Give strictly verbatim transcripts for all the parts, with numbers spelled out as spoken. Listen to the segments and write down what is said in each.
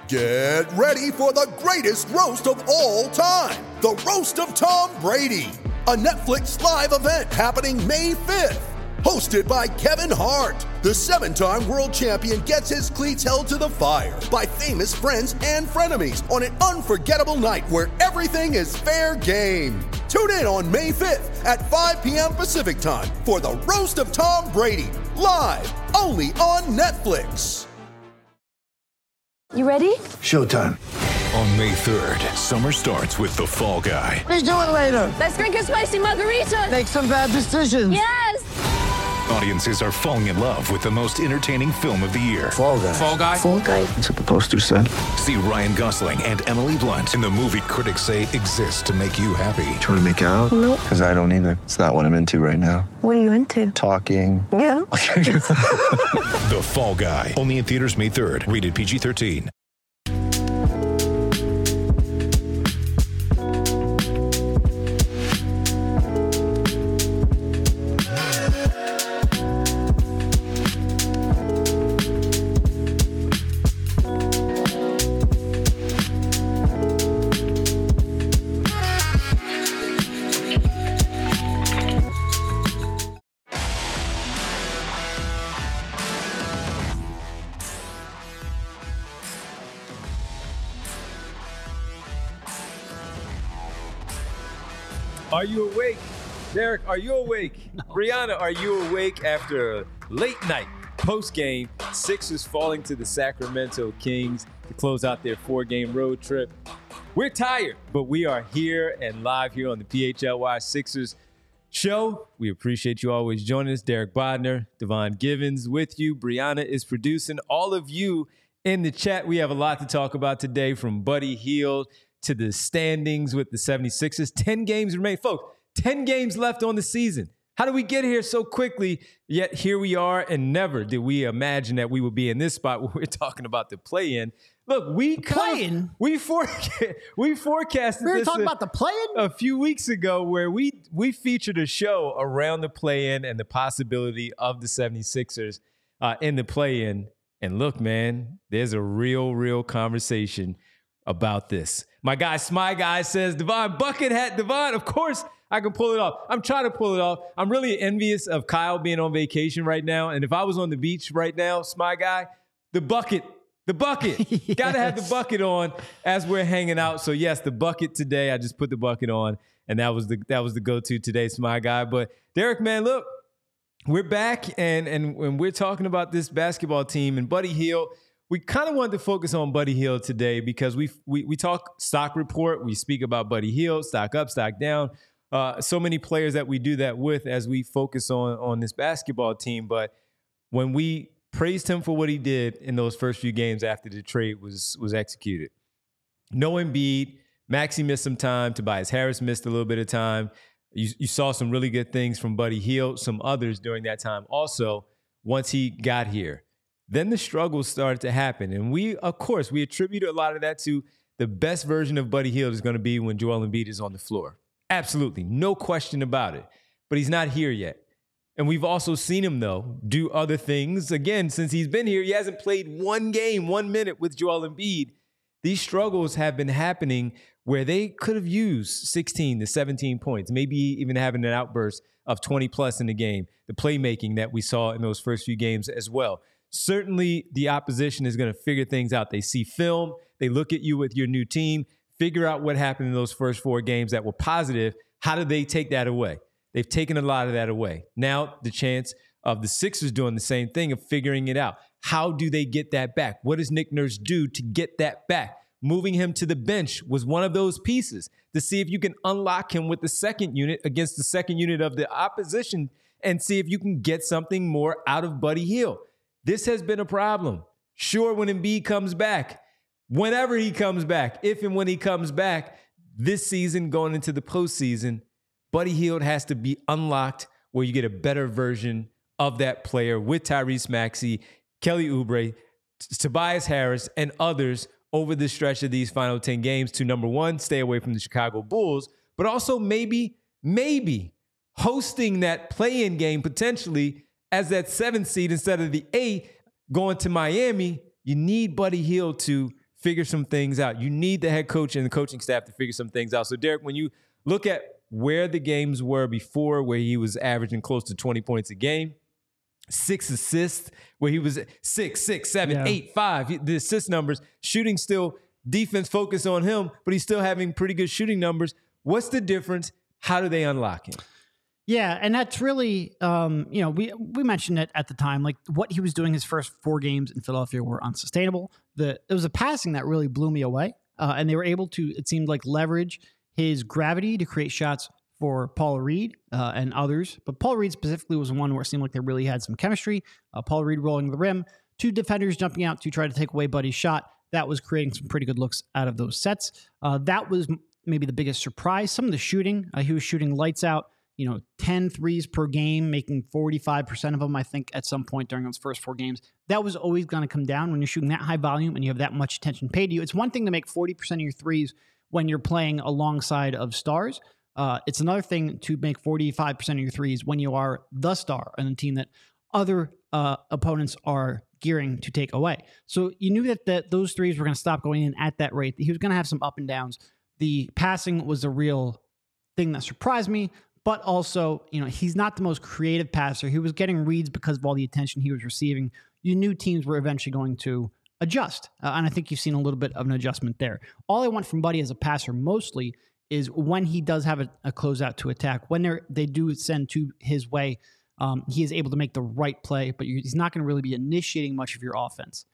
Get ready for the greatest roast of all time, the Roast of Tom Brady, a Netflix live event happening May fifth. Hosted by Kevin Hart, the seven-time world champion gets his cleats held to the fire by famous friends and frenemies on an unforgettable night where everything is fair game. Tune in on May fifth at five p.m. Pacific time for the Roast of Tom Brady, live only on Netflix. You ready? Showtime. On May third, summer starts with The Fall Guy. Let's do it later. Let's drink a spicy margarita. Make some bad decisions. Yes! Audiences are falling in love with the most entertaining film of the year. Fall Guy. Fall Guy? Fall Guy. That's what the poster said. See Ryan Gosling and Emily Blunt in the movie critics say exists to make you happy. Trying to make it out? Nope. Because I don't either. It's not what I'm into right now. What are you into? Talking. Yeah. The Fall Guy. Only in theaters May third. Rated P G thirteen. Are you awake? Derek, are you awake? No. Brianna, are you awake after a late night post-game? Sixers falling to the Sacramento Kings to close out their four-game road trip. We're tired, but we are here and live here on the P H L Y Sixers show. We appreciate you always joining us. Derek Bodner, Devon Givens with you. Brianna is producing. All of you in the chat, we have a lot to talk about today, from Buddy Hield to the standings with the seventy-sixers. ten games remain. Folks, ten games left on the season. How did we get here so quickly? Yet here we are, and never did we imagine that we would be in this spot where we're talking about the play-in. Look, we play-in? We, for, we forecasted we were this talking a, about the play-in? a few weeks ago where we, we featured a show around the play-in and the possibility of the seventy-sixers uh, in the play-in. And look, man, there's a real, real conversation about this. My guy, Smy Guy, says, Devon, bucket hat, Devon, of course I can pull it off. I'm trying to pull it off. I'm really envious of Kyle being on vacation right now. And if I was on the beach right now, Smy Guy, the bucket, the bucket. yes. Got to have the bucket on as we're hanging out. So yes, the bucket today. I just put the bucket on, and that was the that was the go-to today, Smy Guy. But Derek, man, look, we're back, and and when we're talking about this basketball team and Buddy Hield. We kind of wanted to focus on Buddy Hield today because we we we talk stock report. We speak about Buddy Hield, stock up, stock down. Uh, so many players that we do that with as we focus on, on this basketball team. But when we praised him for what he did in those first few games after the trade was, was executed. No Embiid. Maxey missed some time. Tobias Harris missed a little bit of time. You, you saw some really good things from Buddy Hield, some others during that time also once he got here. Then the struggles started to happen. And we, of course, we attribute a lot of that to the best version of Buddy Hield is going to be when Joel Embiid is on the floor. Absolutely. No question about it. But he's not here yet. And we've also seen him, though, do other things. Again, since he's been here, he hasn't played one game, one minute with Joel Embiid. These struggles have been happening where they could have used sixteen to seventeen points, maybe even having an outburst of twenty plus in the game, the playmaking that we saw in those first few games as well. Certainly, the opposition is going to figure things out. They see film. They look at you with your new team, figure out what happened in those first four games that were positive. How do they take that away? They've taken a lot of that away. Now, the chance of the Sixers doing the same thing, of figuring it out. How do they get that back? What does Nick Nurse do to get that back? Moving him to the bench was one of those pieces to see if you can unlock him with the second unit against the second unit of the opposition and see if you can get something more out of Buddy Hield. This has been a problem. Sure, when Embiid comes back, whenever he comes back, if and when he comes back, this season going into the postseason, Buddy Hield has to be unlocked where you get a better version of that player with Tyrese Maxey, Kelly Oubre, T- Tobias Harris, and others over the stretch of these final ten games to, number one, stay away from the Chicago Bulls, but also maybe, maybe hosting that play-in game potentially as that seventh seed instead of the eight going to Miami. You need Buddy Hield to figure some things out. You need the head coach and the coaching staff to figure some things out. So, Derek, when you look at where the games were before, where he was averaging close to twenty points a game, six assists, where he was six, six, seven, Yeah. eight, five, the assist numbers, shooting still, defense focused on him, but he's still having pretty good shooting numbers. What's the difference? How do they unlock him? Yeah, and that's really, um, you know, we we mentioned it at the time, like what he was doing his first four games in Philadelphia were unsustainable. The it was a passing that really blew me away, uh, and they were able to, it seemed like, leverage his gravity to create shots for Paul Reed uh, and others. But Paul Reed specifically was one where it seemed like they really had some chemistry. Uh, Paul Reed rolling the rim, two defenders jumping out to try to take away Buddy's shot. That was creating some pretty good looks out of those sets. Uh, that was maybe the biggest surprise. Some of the shooting, uh, he was shooting lights out. You know, ten threes per game, making forty-five percent of them, I think, at some point during those first four games. That was always going to come down when you're shooting that high volume and you have that much attention paid to you. It's one thing to make forty percent of your threes when you're playing alongside of stars. Uh, it's another thing to make forty-five percent of your threes when you are the star on a team that other uh, opponents are gearing to take away. So you knew that, that those threes were going to stop going in at that rate. He was going to have some up and downs. The passing was a real thing that surprised me. But also, you know, he's not the most creative passer. He was getting reads because of all the attention he was receiving. You knew teams were eventually going to adjust. Uh, and I think you've seen a little bit of an adjustment there. All I want from Buddy as a passer mostly is when he does have a, a closeout to attack, when they they do send to his way, um, he is able to make the right play, but he's not going to really be initiating much of your offense.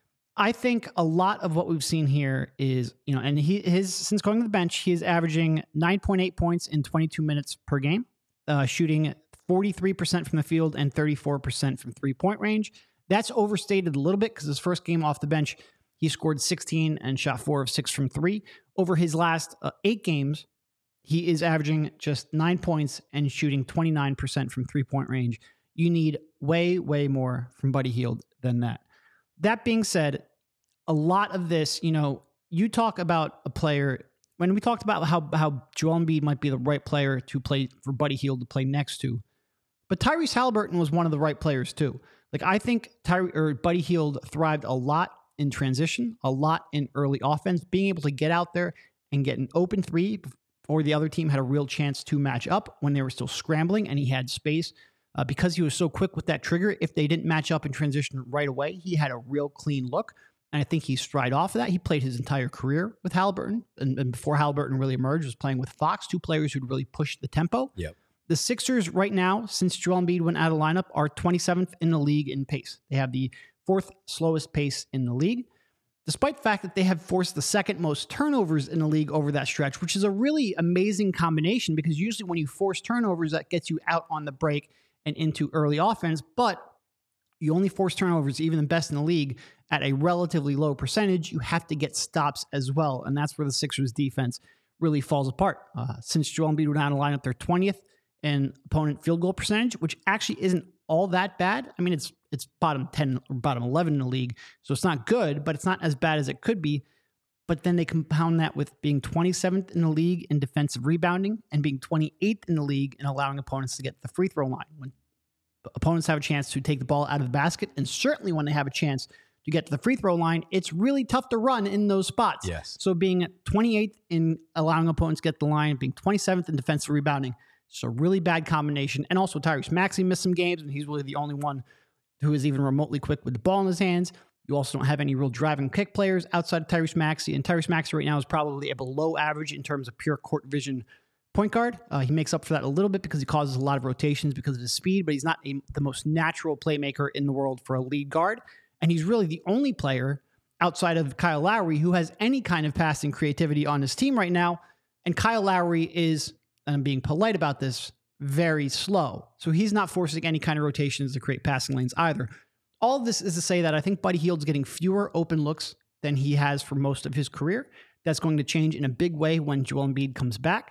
I think a lot of what we've seen here is, you know, and he his since going to the bench, he is averaging nine point eight points in twenty-two minutes per game, uh, shooting forty-three percent from the field and thirty-four percent from three-point range. That's overstated a little bit because his first game off the bench, he scored sixteen and shot four of six from three. Over his last uh, eight games, he is averaging just nine points and shooting twenty-nine percent from three-point range. You need way, way more from Buddy Hield than that. That being said, a lot of this, you know, you talk about a player, when we talked about how, how Joel Embiid might be the right player to play for Buddy Hield to play next to, but Tyrese Halliburton was one of the right players too. Like I think Ty- or Buddy Hield thrived a lot in transition, a lot in early offense, being able to get out there and get an open three before the other team had a real chance to match up when they were still scrambling and he had space. Uh, because he was so quick with that trigger, if they didn't match up in transition right away, he had a real clean look. And I think he stride off of that. He played his entire career with Halliburton. And, and before Halliburton really emerged, was playing with Fox, two players who'd really pushed the tempo. Yep. The Sixers right now, since Joel Embiid went out of lineup, are twenty-seventh in the league in pace. They have the fourth slowest pace in the league, despite the fact that they have forced the second most turnovers in the league over that stretch, which is a really amazing combination because usually when you force turnovers, that gets you out on the break and into early offense, but you only force turnovers, even the best in the league, at a relatively low percentage. You have to get stops as well, and that's where the Sixers defense really falls apart. Uh, since Joel Embiid went out of lineup, they're twentieth in opponent field goal percentage, which actually isn't all that bad. I mean, it's it's bottom ten or bottom eleven in the league, so it's not good, but it's not as bad as it could be. But then they compound that with being twenty-seventh in the league in defensive rebounding and being twenty-eighth in the league in allowing opponents to get the free throw line. When opponents have a chance to take the ball out of the basket, and certainly when they have a chance to get to the free throw line, it's really tough to run in those spots. Yes. So being twenty-eighth in allowing opponents to get the line, being twenty-seventh in defensive rebounding, it's a really bad combination. And also Tyrese Maxey missed some games, and he's really the only one who is even remotely quick with the ball in his hands. You also don't have any real driving kick players outside of Tyrese Maxey, and Tyrese Maxey right now is probably a below average in terms of pure court vision point guard. Uh, he makes up for that a little bit because he causes a lot of rotations because of his speed, but he's not a, the most natural playmaker in the world for a lead guard. And he's really the only player outside of Kyle Lowry who has any kind of passing creativity on his team right now. And Kyle Lowry is, and I'm being polite about this, very slow. So he's not forcing any kind of rotations to create passing lanes either. All of this is to say that I think Buddy Hield's getting fewer open looks than he has for most of his career. That's going to change in a big way when Joel Embiid comes back.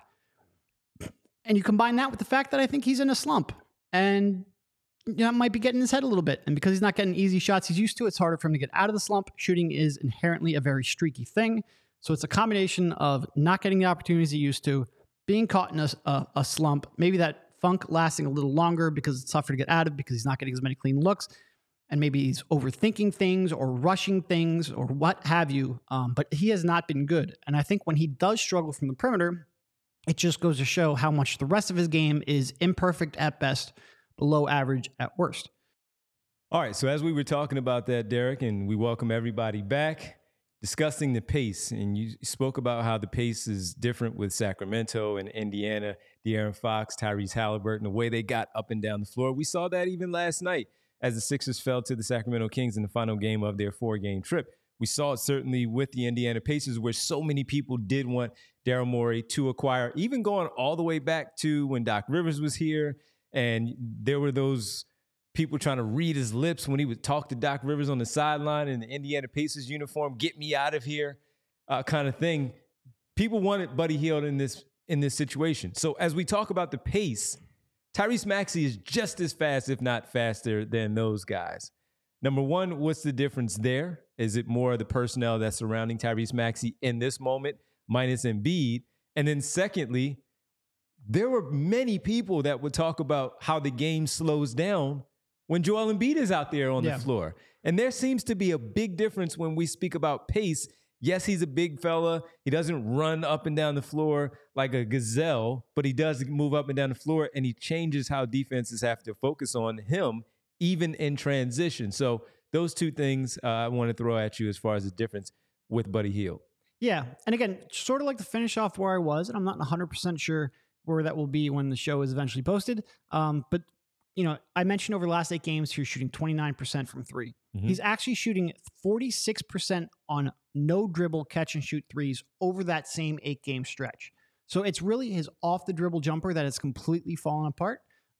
And you combine that with the fact that I think he's in a slump and you know, might be getting his head a little bit. And because he's not getting easy shots he's used to, it's harder for him to get out of the slump. Shooting is inherently a very streaky thing. So it's a combination of not getting the opportunities he used to, being caught in a, a, a slump, maybe that funk lasting a little longer because it's tougher to get out of because he's not getting as many clean looks. and maybe he's overthinking things or rushing things or what have you. Um, but he has not been good. And I think when he does struggle from the perimeter, it just goes to show how much the rest of his game is imperfect at best, below average at worst. All right, so as we were talking about that, Derek, and we welcome everybody back, discussing the pace, and you spoke about how the pace is different with Sacramento and Indiana, De'Aaron Fox, Tyrese Halliburton, the way they got up and down the floor. We saw that even last night as the Sixers fell to the Sacramento Kings in the final game of their four-game trip. We saw it certainly with the Indiana Pacers, where so many people did want Daryl Morey to acquire, even going all the way back to when Doc Rivers was here, and there were those people trying to read his lips when he would talk to Doc Rivers on the sideline in the Indiana Pacers uniform, get me out of here, uh, kind of thing. People wanted Buddy Hield in this in this situation. So as we talk about the pace, Tyrese Maxey is just as fast, if not faster, than those guys. Number one, what's the difference there? Is it more of the personnel that's surrounding Tyrese Maxey in this moment, minus Embiid? And then secondly, there were many people that would talk about how the game slows down when Joel Embiid is out there on yeah. the floor. And there seems to be a big difference when we speak about pace. Yes, he's a big fella. He doesn't run up and down the floor like a gazelle, but he does move up and down the floor, and he changes how defenses have to focus on him, even in transition. So those two things uh, I want to throw at you as far as the difference with Buddy Hield. Yeah, and again, sort of like to finish off where I was, and I'm not one hundred percent sure where that will be when the show is eventually posted, um, but you know, I mentioned over the last eight games, he was shooting twenty-nine percent from three. Mm-hmm. He's actually shooting forty-six percent on no dribble catch and shoot threes over that same eight game stretch. So it's really his off the dribble jumper that has completely fallen apart.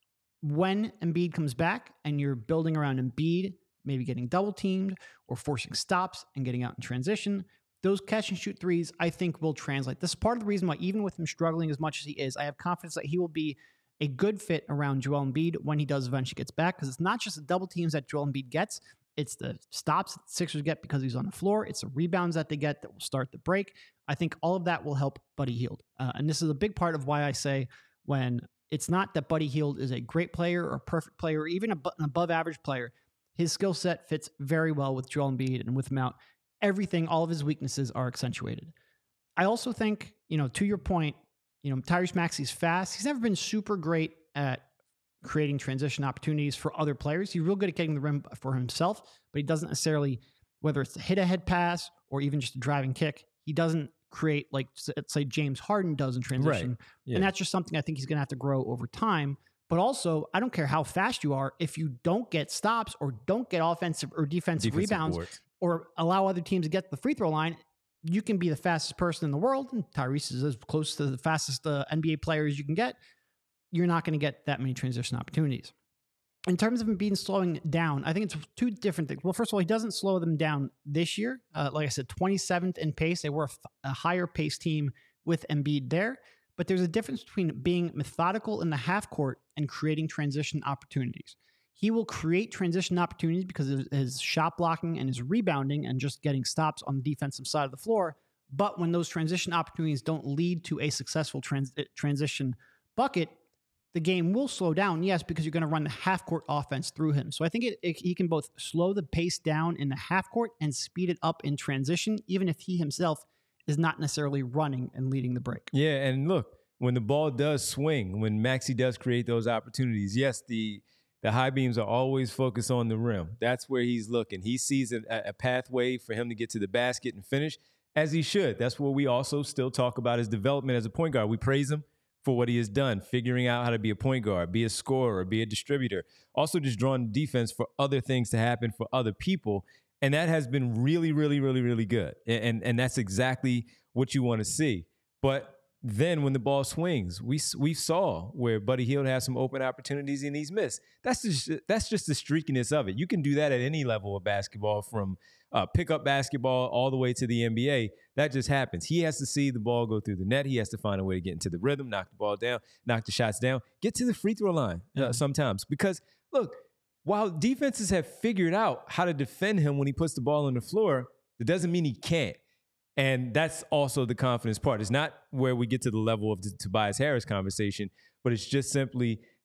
When Embiid comes back and you're building around Embiid, maybe getting double teamed or forcing stops and getting out in transition, those catch and shoot threes, I think, will translate. This is part of the reason why, even with him struggling as much as he is, I have confidence that he will be a good fit around Joel Embiid when he does eventually gets back, because it's not just the double teams that Joel Embiid gets, it's the stops that the Sixers get because he's on the floor, it's the rebounds that they get that will start the break. I think all of that will help Buddy Hield. Uh, and this is a big part of why I say when it's not that Buddy Hield is a great player or a perfect player or even a, an above average player, his skill set fits very well with Joel Embiid, and with him out, everything, all of his weaknesses are accentuated. I also think, you know, to your point, you know, Tyrese Maxey's fast. He's never been super great at creating transition opportunities for other players. He's real good at getting the rim for himself, but he doesn't necessarily, whether it's a hit-ahead pass or even just a driving kick, he doesn't create like, let's say, James Harden does in transition. Right. Yeah. And that's just something I think he's going to have to grow over time. But also, I don't care how fast you are, if you don't get stops or don't get offensive or defensive, defensive rebounds boards, or allow other teams to get to the free throw line, you can be the fastest person in the world, and Tyrese is as close to the fastest uh, N B A players you can get. You're not going to get that many transition opportunities. In terms of Embiid slowing down, I think it's two different things. Well, first of all, he doesn't slow them down this year. Uh, like I said, twenty-seventh in pace. They were a, f- a higher pace team with Embiid there. But there's a difference between being methodical in the half court and creating transition opportunities. He will create transition opportunities because of his shot blocking and his rebounding and just getting stops on the defensive side of the floor. But when those transition opportunities don't lead to a successful trans- transition bucket, the game will slow down, yes, because you're going to run the half-court offense through him. So I think it, it, he can both slow the pace down in the half-court and speed it up in transition, even if he himself is not necessarily running and leading the break. Yeah, and look, when the ball does swing, when Maxey does create those opportunities, yes, the the high beams are always focused on the rim. That's where he's looking. He sees a, a pathway for him to get to the basket and finish, as he should. That's what we also still talk about his development as a point guard. We praise him for what he has done, figuring out how to be a point guard, be a scorer, be a distributor. Also just drawing defense for other things to happen for other people. And that has been really, really, really, really good. And, and, and that's exactly what you want to see. But then when the ball swings, we we saw where Buddy Hield has some open opportunities and he's missed. That's just, that's just the streakiness of it. You can do that at any level of basketball, from uh, pickup basketball all the way to the N B A. That just happens. He has to see the ball go through the net. He has to find a way to get into the rhythm, knock the ball down, knock the shots down, get to the free throw line uh, sometimes. Because, look, while defenses have figured out how to defend him when he puts the ball on the floor, it doesn't mean he can't. And that's also the confidence part. It's not where we get to the level of the Tobias Harris conversation, but it's just simply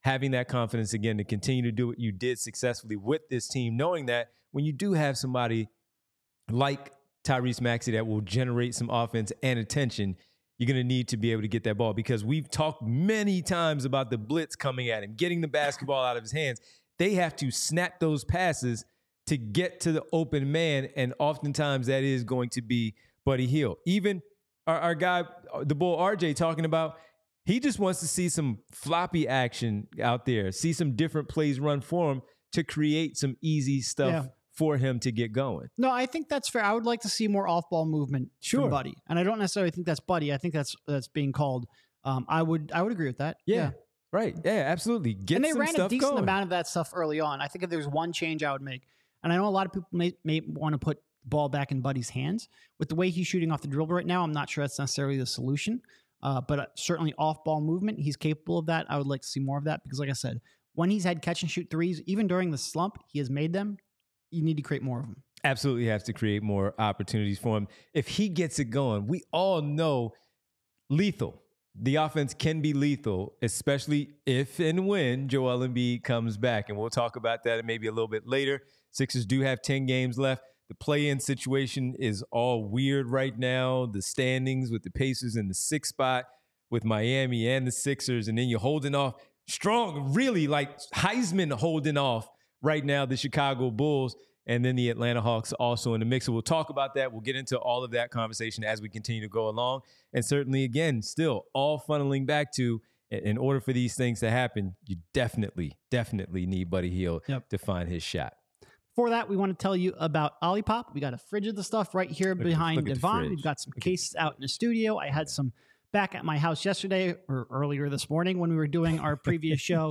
having that confidence again to continue to do what you did successfully with this team, knowing that when you do have somebody like Tyrese Maxey that will generate some offense and attention, you're going to need to be able to get that ball, because we've talked many times about the blitz coming at him, getting the basketball out of his hands. They have to snap those passes to get to the open man, and oftentimes that is going to be Buddy Hield. Even our, our guy, the bull R J, talking about he just wants to see some floppy action out there, see some different plays run for him to create some easy stuff Yeah. for him to get going. No, I think that's fair. I would like to see more off-ball movement Sure. from Buddy, and I don't necessarily think that's Buddy. I think that's that's being called. Um, I would I would agree with that. Yeah, right. Yeah, absolutely. Get and they some ran stuff a decent going. amount of that stuff early on. I think if there's one change I would make, and I know a lot of people may, may want to put the ball back in Buddy's hands. With the way he's shooting off the dribble right now, I'm not sure that's necessarily the solution. Uh, but uh, certainly off-ball movement, he's capable of that. I would like to see more of that because, like I said, when he's had catch-and-shoot threes, even during the slump, he has made them. You need to create more of them. Absolutely have to create more opportunities for him. If he gets it going, we all know lethal. The offense can be lethal, especially if and when Joel Embiid comes back. And we'll talk about that maybe a little bit later. Sixers do have ten games left. The play-in situation is all weird right now. The standings with the Pacers in the sixth spot with Miami and the Sixers. And then you're holding off strong, really like Heisman holding off right now, the Chicago Bulls. And then the Atlanta Hawks also in the mix. So we'll talk about that. We'll get into all of that conversation as we continue to go along. And certainly, again, still all funneling back to, in order for these things to happen, you definitely, definitely need Buddy Hield Yep. to find his shot. For that, we want to tell you about Olipop. We got a fridge of the stuff right here at the- behind look at the Devon. fridge. We've got some cases out in the studio. I had some back at my house yesterday or earlier this morning when we were doing our previous show.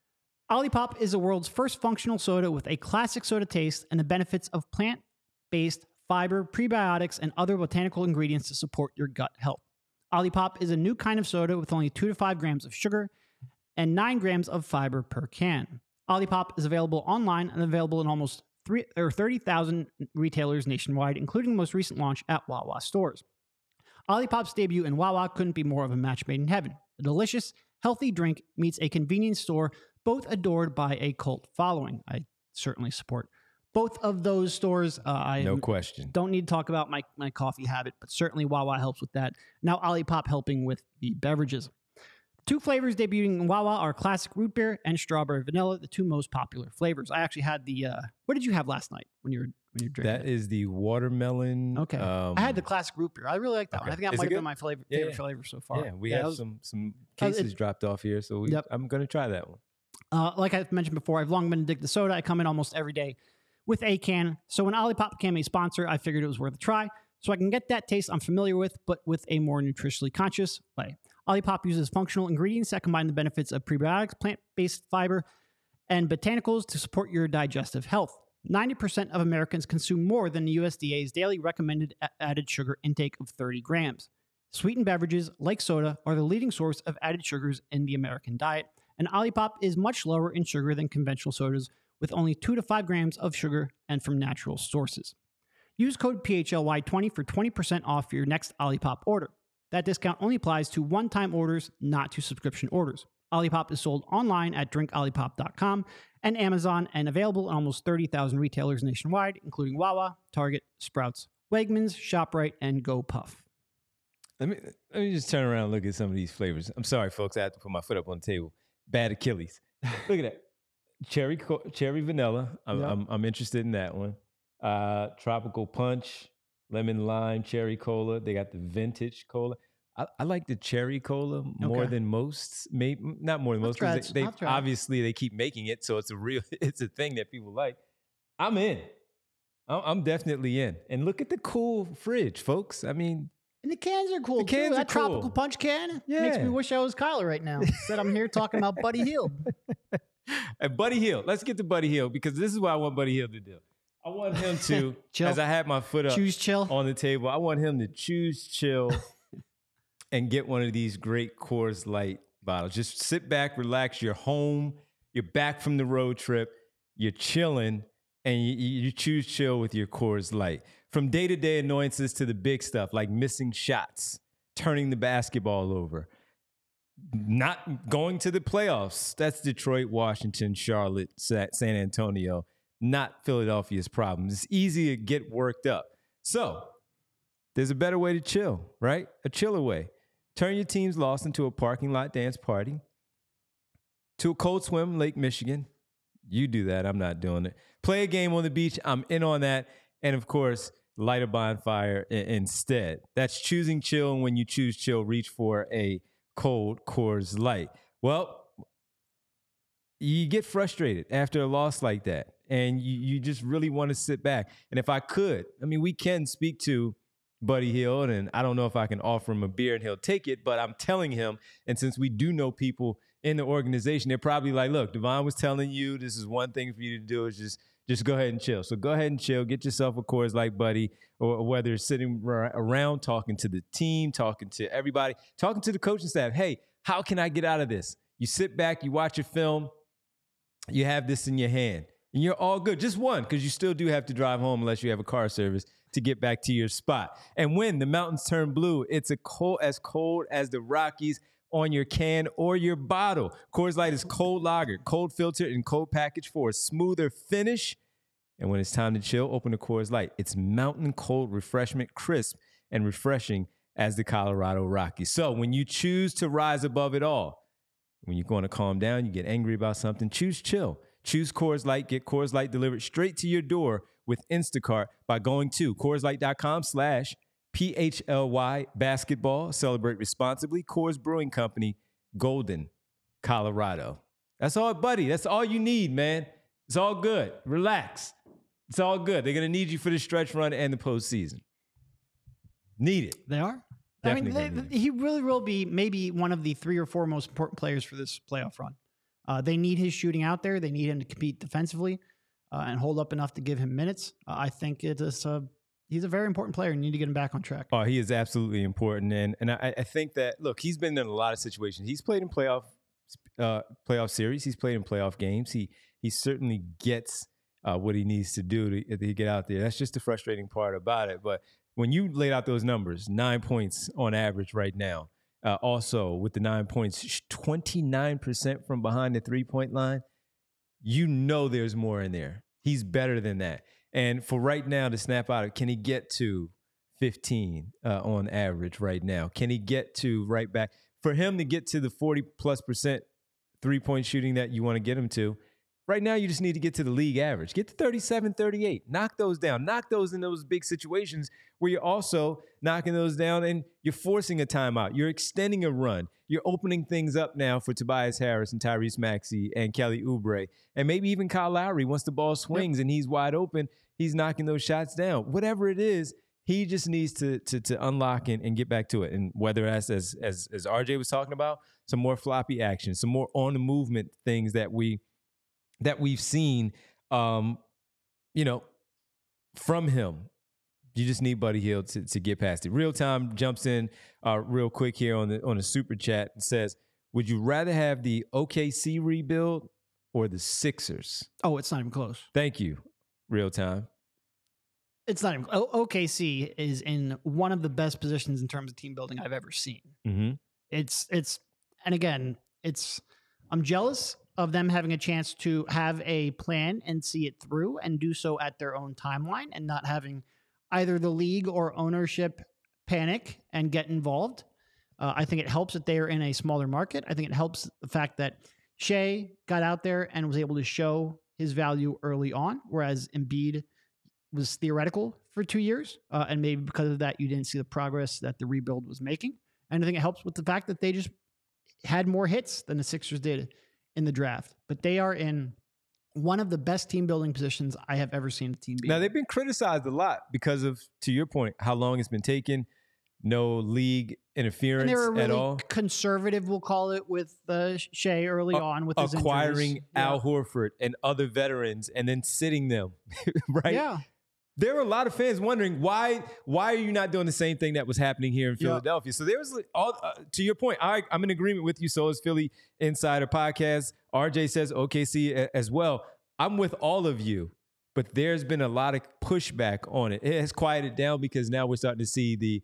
Olipop is the world's first functional soda with a classic soda taste and the benefits of plant-based fiber, prebiotics, and other botanical ingredients to support your gut health. Olipop is a new kind of soda with only two to five grams of sugar and nine grams of fiber per can. Olipop is available online and available in almost three or thirty thousand retailers nationwide, including the most recent launch at Wawa stores. Olipop's debut in Wawa couldn't be more of a match made in heaven. A delicious, healthy drink meets a convenience store, both adored by a cult following. I certainly support both of those stores. Uh, I No question. don't need to talk about my, my coffee habit, but certainly Wawa helps with that. Now Olipop helping with the beverages. Two flavors debuting in Wawa are classic root beer and strawberry vanilla, the two most popular flavors. I actually had the, uh, what did you have last night when you were when you were drinking That it? is the watermelon. Okay. um, I had the classic root beer. I really like that okay. one. I think that Is might it have good? been my flavor, Yeah, favorite yeah. flavor so far. Yeah, we that have was- some some Uh, it- cases dropped off here, so we, Yep. I'm going to try that one. Uh, like I mentioned before, I've long been addicted to soda. I come in almost every day with a can. So when Olipop became a sponsor, I figured it was worth a try. So I can get that taste I'm familiar with, but with a more nutritionally conscious way. Olipop uses functional ingredients that combine the benefits of prebiotics, plant-based fiber, and botanicals to support your digestive health. ninety percent of Americans consume more than the U S D A's daily recommended a- added sugar intake of thirty grams. Sweetened beverages, like soda, are the leading source of added sugars in the American diet, and Olipop is much lower in sugar than conventional sodas, with only two to five grams of sugar and from natural sources. Use code P H L Y twenty for twenty percent off your next Olipop order. That discount only applies to one-time orders, not to subscription orders. Olipop is sold online at drink olipop dot com and Amazon and available in almost thirty thousand retailers nationwide, including Wawa, Target, Sprouts, Wegmans, ShopRite, and GoPuff. Let me let me just turn around and look at some of these flavors. I'm sorry, folks. I have to put my foot up on the table. Bad Achilles. Look at that. Cherry co- cherry vanilla. I'm, Yep. I'm I'm interested in that one. Uh, tropical punch, lemon lime, cherry cola. They got the vintage cola. I, I like the cherry cola more Okay. than most. Maybe not more than I'll most. try 'Cause it. They, I'll they try it. obviously they keep making it, so it's a real. It's a thing that people like. I'm in. I'm I'm definitely in. And look at the cool fridge, folks. I mean, And the cans are cool. The cans too. are That tropical cool. punch can makes Yeah. me wish I was Kyler right now. Instead, I'm here talking about Buddy Hield. And Buddy Hield. Let's get to Buddy Hield because this is what I want Buddy Hield to do. I want him to, Chill. as I had my foot up Choose chill. on the table, I want him to choose chill and get one of these great Coors Light bottles. Just sit back, relax. You're home. You're back from the road trip. You're chilling, and you, you choose chill with your Coors Light. From day-to-day annoyances to the big stuff like missing shots, turning the basketball over, not going to the playoffs. That's Detroit, Washington, Charlotte, San Antonio, not Philadelphia's problem. It's easy to get worked up. So there's a better way to chill, right? A chiller way. Turn your team's loss into a parking lot dance party, to a cold swim in Lake Michigan. You do that. I'm not doing it. Play a game on the beach. I'm in on that. And of course, light a bonfire I- instead. That's choosing chill. And when you choose chill, reach for a cold Coors Light. Well, you get frustrated after a loss like that. And you, you just really want to sit back. And if I could, I mean, we can speak to Buddy Hield, and I don't know if I can offer him a beer and he'll take it, but I'm telling him, and since we do know people in the organization, they're probably like, look, Devon was telling you this is one thing for you to do is just just go ahead and chill. So go ahead and chill. Get yourself a Coors Light, buddy, or whether it's sitting around talking to the team, talking to everybody, talking to the coaching staff. Hey, how can I get out of this? You sit back, you watch a film, you have this in your hand, and you're all good. Just one, because you still do have to drive home unless you have a car service to get back to your spot. And when the mountains turn blue, it's a cold as cold as the Rockies on your can or your bottle. Coors Light is cold lagered, cold filtered, and cold packaged for a smoother finish. And when it's time to chill, open the Coors Light. It's mountain cold refreshment, crisp and refreshing as the Colorado Rockies. So when you choose to rise above it all, when you're going to calm down, you get angry about something, choose chill. Choose Coors Light. Get Coors Light delivered straight to your door with Instacart by going to CoorsLight.com slash P H L Y basketball. Celebrate responsibly. Coors Brewing Company, Golden, Colorado. That's all, buddy. That's all you need, man. It's all good. Relax. It's all good. They're going to need you for the stretch run and the postseason. Need it. They are. Definitely I mean, they, he really will be maybe one of the three or four most important players for this playoff run. Uh, they need his shooting out there. They need him to compete defensively uh, and hold up enough to give him minutes. Uh, I think it is a, he's a very important player. You need to get him back on track. Oh, he is absolutely important. And and I, I think that, look, he's been in a lot of situations. He's played in playoff uh, playoff series. He's played in playoff games. He he certainly gets uh, what he needs to do to, to get out there. That's just the frustrating part about it. But when you laid out those numbers, nine points on average right now, Uh, also, with the nine points, twenty-nine percent from behind the three-point line, you know there's more in there. He's better than that. And for right now to snap out, can he get to fifteen uh, on average right now? Can he get to right back? For him to get to the forty-plus percent three-point shooting that you want to get him to, right now you just need to get to the league average. Get to thirty-seven, thirty-eight. Knock those down. Knock those in those big situations where you're also knocking those down and you're forcing a timeout. You're extending a run. You're opening things up now for Tobias Harris and Tyrese Maxey and Kelly Oubre. And maybe even Kyle Lowry, once the ball swings yep. and he's wide open, he's knocking those shots down. Whatever it is, he just needs to to, to unlock and, and get back to it. And whether that's, as, as, as R J was talking about, some more floppy action, some more on-the-movement things that we – that we've seen, um, you know, from him. You just need Buddy Hield to, to get past it. Real Time jumps in uh, real quick here on the on the super chat and says, would you rather have the O K C rebuild or the Sixers? Oh, it's not even close. Thank you, Real Time. It's not even o- O K C is in one of the best positions in terms of team building I've ever seen. Mm-hmm. It's, it's, and again, it's, I'm jealous of them having a chance to have a plan and see it through and do so at their own timeline and not having either the league or ownership panic and get involved. Uh, I think it helps that they are in a smaller market. I think it helps the fact that Shea got out there and was able to show his value early on, whereas Embiid was theoretical for two years. Uh, and maybe because of that, you didn't see the progress that the rebuild was making. And I think it helps with the fact that they just had more hits than the Sixers did in the draft, but they are in one of the best team building positions I have ever seen a team be. Now, they've been criticized a lot because of, to your point, how long it's been taken, no league interference and they were really at all. Conservative, we'll call it, with uh, Shea early uh, on with his acquiring injuries. Al yeah. Horford and other veterans and then sitting them, right? Yeah. There were a lot of fans wondering why why are you not doing the same thing that was happening here in Philadelphia? Yep. So there was all uh, to your point. I, I'm in agreement with you. So is Philly Insider Podcast. R J says O K C as well. I'm with all of you, but there's been a lot of pushback on it. It has quieted down because now we're starting to see the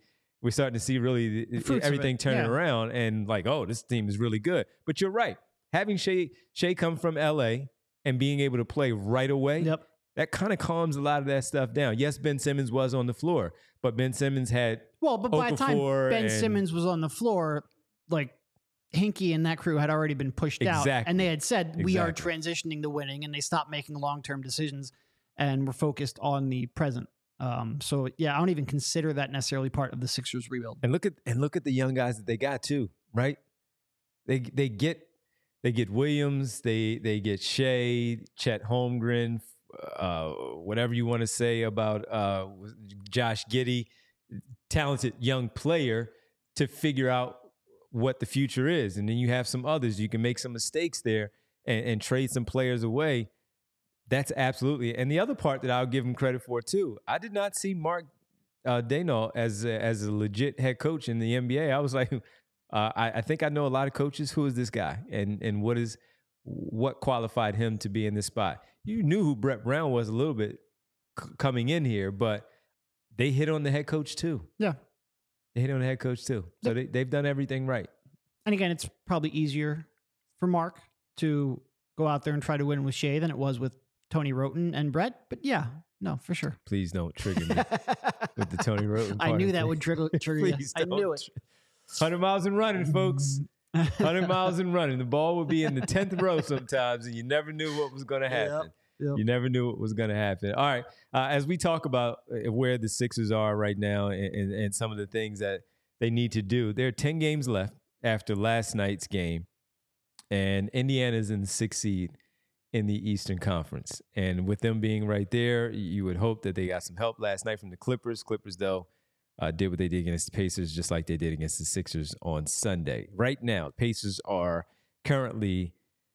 we're starting to see really the, fruits of everything it, turning yeah. around and like, oh, this team is really good. But you're right. Having Shea, Shea come from L A and being able to play right away, Yep. that kind of calms a lot of that stuff down. Yes, Ben Simmons was on the floor, but Ben Simmons had Well, but by the time Okafor Ben and- Simmons was on the floor, like Hinkie and that crew had already been pushed out, Exactly. and they had said we are Exactly. transitioning to winning, and they stopped making long-term decisions and were focused on the present. Um, so yeah, I don't even consider that necessarily part of the Sixers rebuild. And look at and look at the young guys that they got too, right? They they get they get Williams, they they get Shea, Chet Holmgren, uh, whatever you want to say about uh, Josh Giddey, talented young player to figure out what the future is. And then you have some others. You can make some mistakes there and, and trade some players away. That's absolutely. And the other part that I'll give him credit for too, I did not see Mark uh, Daigneault as a, as a legit head coach in the N B A. I was like, uh, I, I think I know a lot of coaches. Who is this guy? And and what is what qualified him to be in this spot? You knew who Brett Brown was a little bit c- coming in here, but they hit on the head coach too. Yeah. They hit on the head coach too. So they, they've done everything right. And again, it's probably easier for Mark to go out there and try to win with Shea than it was with Tony Roten and Brett. But yeah, no, for sure. Please don't trigger me with the Tony Roten. I part knew of that things. would trigger, trigger you. Please I don't. knew it. one hundred miles and running, folks. one hundred miles and running. The ball would be in the tenth row sometimes, and you never knew what was going to happen. Yep. You never knew what was going to happen. All right. Uh, as we talk about uh, where the Sixers are right now and, and, and some of the things that they need to do, there are ten games left after last night's game, and Indiana's in the sixth seed in the Eastern Conference. And with them being right there, you would hope that they got some help last night from the Clippers. Clippers, though, uh, did what they did against the Pacers, just like they did against the Sixers on Sunday. Right now, Pacers are currently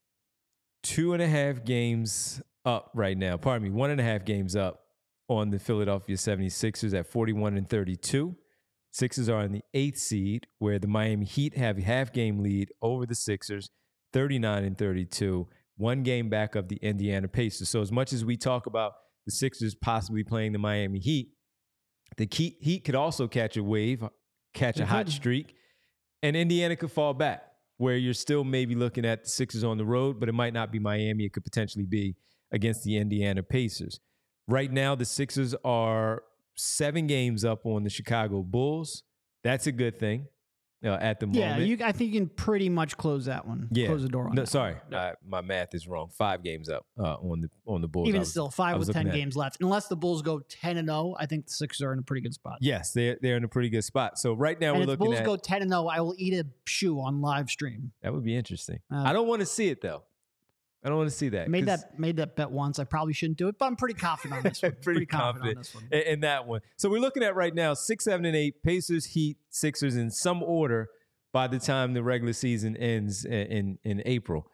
two and a half games up right now. Pardon me, one and a half games up on the Philadelphia seventy-sixers at forty-one and thirty-two. Sixers are in the eighth seed, where the Miami Heat have a half game lead over the Sixers, thirty-nine and thirty-two, one game back of the Indiana Pacers. So as much as we talk about the Sixers possibly playing the Miami Heat, the Heat could also catch a wave, catch a hot streak, and Indiana could fall back, where you're still maybe looking at the Sixers on the road, but it might not be Miami. It could potentially be against the Indiana Pacers. Right now, the Sixers are seven games up on the Chicago Bulls. That's a good thing uh, at the Yeah, moment. you, I think you can pretty much close that one. Yeah. Close the door on No, that sorry, one. uh, my math is wrong. Five games up uh, on the on the Bulls. I Even was- still, I five was with ten looking at- games left. Unless the Bulls go ten and zero, I think the Sixers are in a pretty good spot. Yes, they're they're in a pretty good spot. So right now and we're if the looking Bulls at go ten and zero, I will eat a shoe on live stream. that would be interesting. Uh, I don't want to see it though. I don't want to see that. Made 'cause- that made that bet once. I probably shouldn't do it, but I'm pretty confident on this one. pretty, confident, on this one. in, in that one. So we're looking at right now six, seven, and eight. Pacers, Heat, Sixers in some order by the time the regular season ends in in, in April.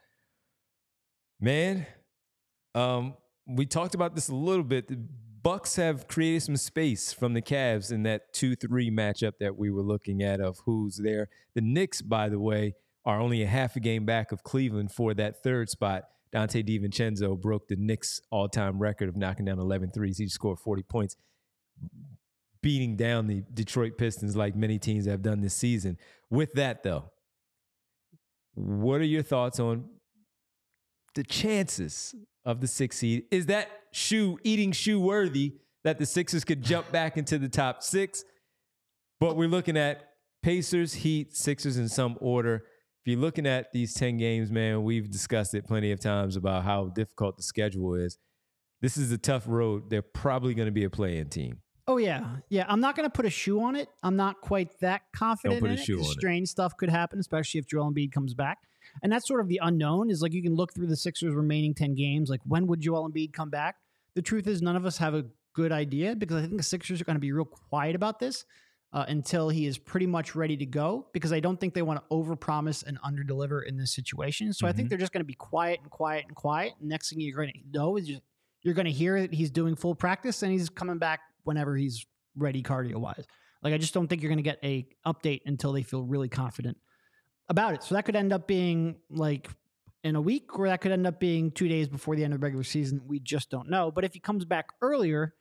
Man, um, we talked about this a little bit. The Bucks have created some space from the Cavs in that two three matchup that we were looking at of who's there. The Knicks, by the way, are only a half a game back of Cleveland for that third spot. Dante DiVincenzo broke the Knicks all-time record of knocking down eleven threes. He scored forty points, beating down the Detroit Pistons like many teams have done this season. With that, though, what are your thoughts on the chances of the sixth seed? Is that shoe eating shoe worthy that the Sixers could jump back into the top six? But we're looking at Pacers, Heat, Sixers in some order. If you're looking at these ten games, man, we've discussed it plenty of times about how difficult the schedule is. This is a tough road. They're probably going to be a play-in team. Oh yeah, yeah. I'm not going to put a shoe on it. I'm not quite that confident. Don't put in a it, shoe 'cause on it. strange stuff could happen, especially if Joel Embiid comes back. And that's sort of the unknown. Is like you can look through the Sixers' remaining ten games. Like when would Joel Embiid come back? The truth is, none of us have a good idea because I think the Sixers are going to be real quiet about this uh, until he is pretty much ready to go. Because I don't think they want to overpromise and underdeliver in this situation. So I think Mhm. they're just going to be quiet and quiet and quiet. Next thing you're going to know is just, you're going to hear that he's doing full practice and he's coming back whenever he's ready cardio wise. Like, I just don't think you're going to get a update until they feel really confident about it. So that could end up being like in a week, or that could end up being two days before the end of the regular season. We just don't know. But if he comes back earlier,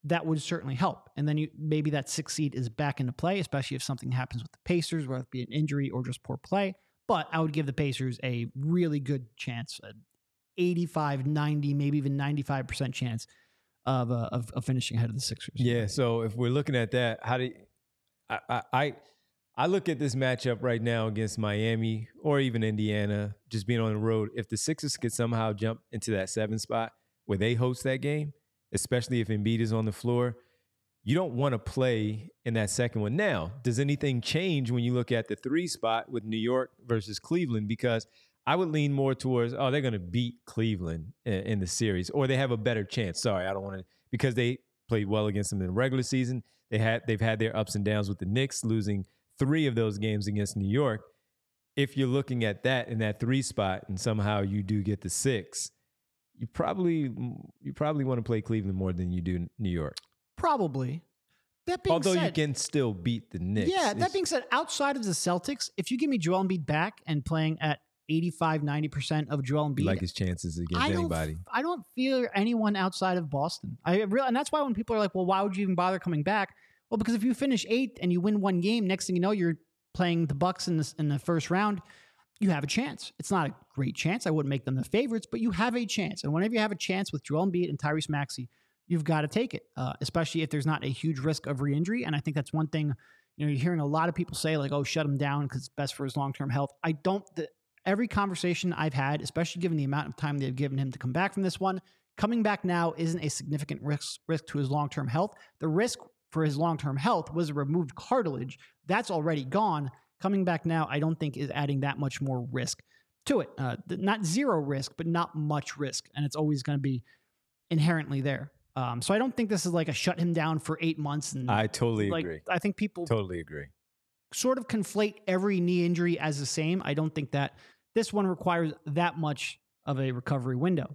that would certainly help. And then you maybe that sixth seed is back into play, especially if something happens with the Pacers, whether it be an injury or just poor play. But I would give the Pacers a really good chance, an eighty-five, ninety, maybe even ninety-five percent chance of, uh, of of finishing ahead of the Sixers. Yeah. So if we're looking at that, how do you, I, I I I look at this matchup right now against Miami or even Indiana, just being on the road. If the Sixers could somehow jump into that seven spot where they host that game, especially if Embiid is on the floor, you don't want to play in that second one. Now, does anything change when you look at the three spot with New York versus Cleveland? Because I would lean more towards, oh, they're going to beat Cleveland in, in the series, or they have a better chance. Sorry, I don't want to, because they played well against them in the regular season. They had, they've had their ups and downs with the Knicks, losing three of those games against New York. If you're looking at that in that three spot and somehow you do get the six, you probably you probably want to play Cleveland more than you do New York. Probably. That being Although said, you can still beat the Knicks. Yeah, that It's- being said, outside of the Celtics, if you give me Joel Embiid back and playing at eighty-five, ninety percent of Joel Embiid, you like his chances against I don't, anybody. I don't feel anyone outside of Boston. I really, and that's why when people are like, well, why would you even bother coming back? Well, because if you finish eighth and you win one game, next thing you know, you're playing the Bucks in the, in the first round. You have a chance. It's not a great chance. I wouldn't make them the favorites, but you have a chance. And whenever you have a chance with Joel Embiid and Tyrese Maxey, you've got to take it, uh, especially if there's not a huge risk of re-injury. And I think that's one thing, you know, you're hearing a lot of people say like, oh, shut him down because it's best for his long-term health. I don't, the, every conversation I've had, especially given the amount of time they've given him to come back from this one, coming back now isn't a significant risk, risk to his long-term health. The risk for his long-term health was a removed cartilage. That's already gone. Coming back now, I don't think is adding that much more risk to it. Uh, not zero risk, but not much risk. And it's always going to be inherently there. Um, so I don't think this is like a shut him down for eight months. And I totally like, agree. I think people Totally agree. sort of conflate every knee injury as the same. I don't think that this one requires that much of a recovery window.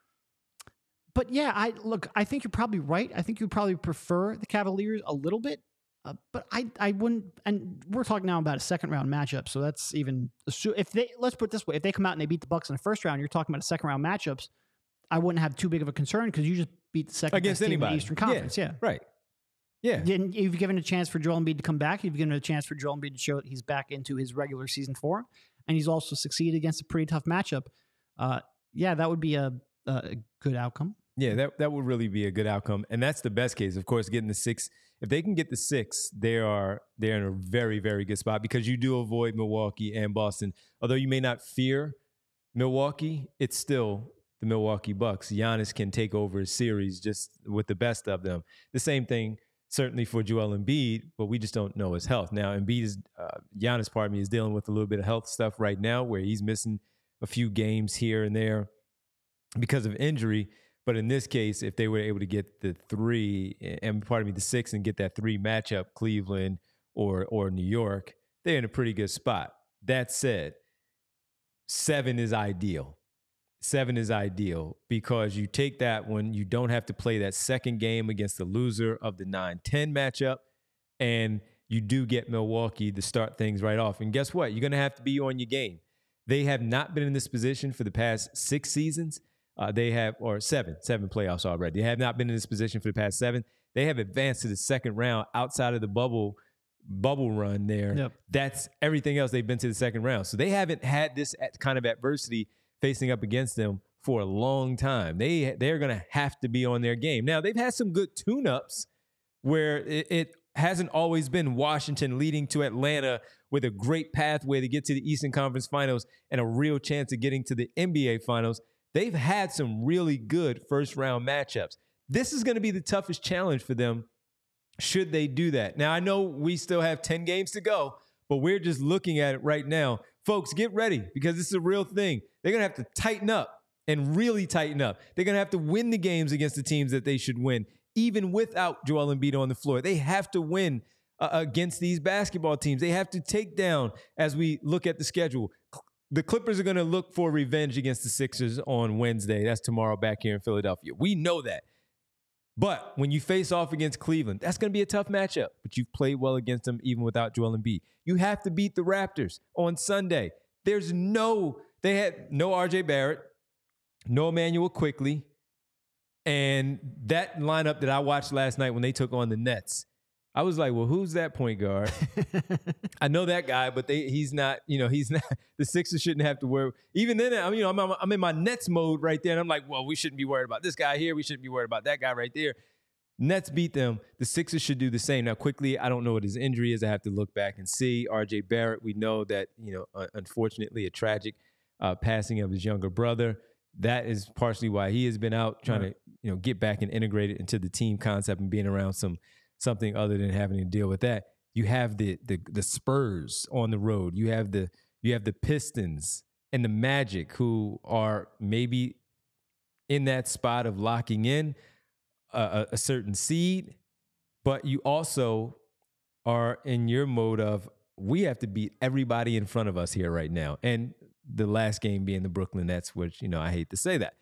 But yeah, I look, I think you're probably right. I think you'd probably prefer the Cavaliers a little bit. Uh, but I, I wouldn't, and we're talking now about a second round matchup. So that's even, if they, let's put it this way, if they come out and they beat the Bucks in the first round, you're talking about a second round matchups. I wouldn't have too big of a concern because you just beat the second Against best team in anybody. the Eastern Conference. Yeah. Right. Yeah. Then you've given a chance for Joel Embiid to come back. You've given a chance for Joel Embiid to show that he's back into his regular season form. And he's also succeeded against a pretty tough matchup. Uh, yeah, that would be a, a good outcome. Yeah, that, that would really be a good outcome. And that's the best case. Of course, getting the six. If they can get the six, they are they're in a very, very good spot because you do avoid Milwaukee and Boston. Although you may not fear Milwaukee, it's still the Milwaukee Bucks. Giannis can take over a series just with the best of them. The same thing certainly for Joel Embiid, but we just don't know his health. Now, Embiid is, uh, Giannis, pardon me, is dealing with a little bit of health stuff right now where he's missing a few games here and there because of injury. But in this case, if they were able to get the three, and pardon me, the six, and get that three matchup, Cleveland or or New York, they're in a pretty good spot. That said, seven is ideal. Seven is ideal because you take that one, you don't have to play that second game against the loser of the nine ten matchup, and you do get Milwaukee to start things right off. And guess what? You're going to have to be on your game. They have not been in this position for the past six seasons. Uh, they have, or seven, seven playoffs already. They have not been in this position for the past seven. They have advanced to the second round outside of the bubble bubble run there. Yep. That's everything else. They've been to the second round. So they haven't had this kind of adversity facing up against them for a long time. They, they're going to have to be on their game. Now, they've had some good tune-ups where it, it hasn't always been Washington leading to Atlanta with a great pathway to get to the Eastern Conference Finals and a real chance of getting to the N B A Finals. They've had some really good first-round matchups. This is going to be the toughest challenge for them should they do that. Now, I know we still have ten games to go, but we're just looking at it right now. Folks, get ready because this is a real thing. They're going to have to tighten up and really tighten up. They're going to have to win the games against the teams that they should win, even without Joel Embiid on the floor. They have to win uh, against these basketball teams. They have to take down, as we look at the schedule. The Clippers are going to look for revenge against the Sixers on Wednesday. That's tomorrow back here in Philadelphia. We know that. But when you face off against Cleveland, that's going to be a tough matchup. But you've played well against them even without Joel Embiid. You have to beat the Raptors on Sunday. There's no, they had no R J Barrett, no Emmanuel Quickley. And that lineup that I watched last night when they took on the Nets, I was like, well, who's that point guard? I know that guy, but they, he's not, you know, he's not, the Sixers shouldn't have to worry. Even then, I'm, you know, I'm, I'm in my Nets mode right there. And I'm like, well, we shouldn't be worried about this guy here. We shouldn't be worried about that guy right there. Nets beat them. The Sixers should do the same. Now, quickly, I don't know what his injury is. I have to look back and see. R J Barrett, we know that, you know, uh, unfortunately, a tragic uh, passing of his younger brother. That is partially why he has been out trying right. to, you know, get back and integrate it into the team concept and being around some something other than having to deal with that. You have the the the Spurs on the road. You have the you have the Pistons and the Magic, who are maybe in that spot of locking in a, a certain seed, but you also are in your mode of we have to beat everybody in front of us here right now. And the last game being the Brooklyn Nets, which, you know, I hate to say that.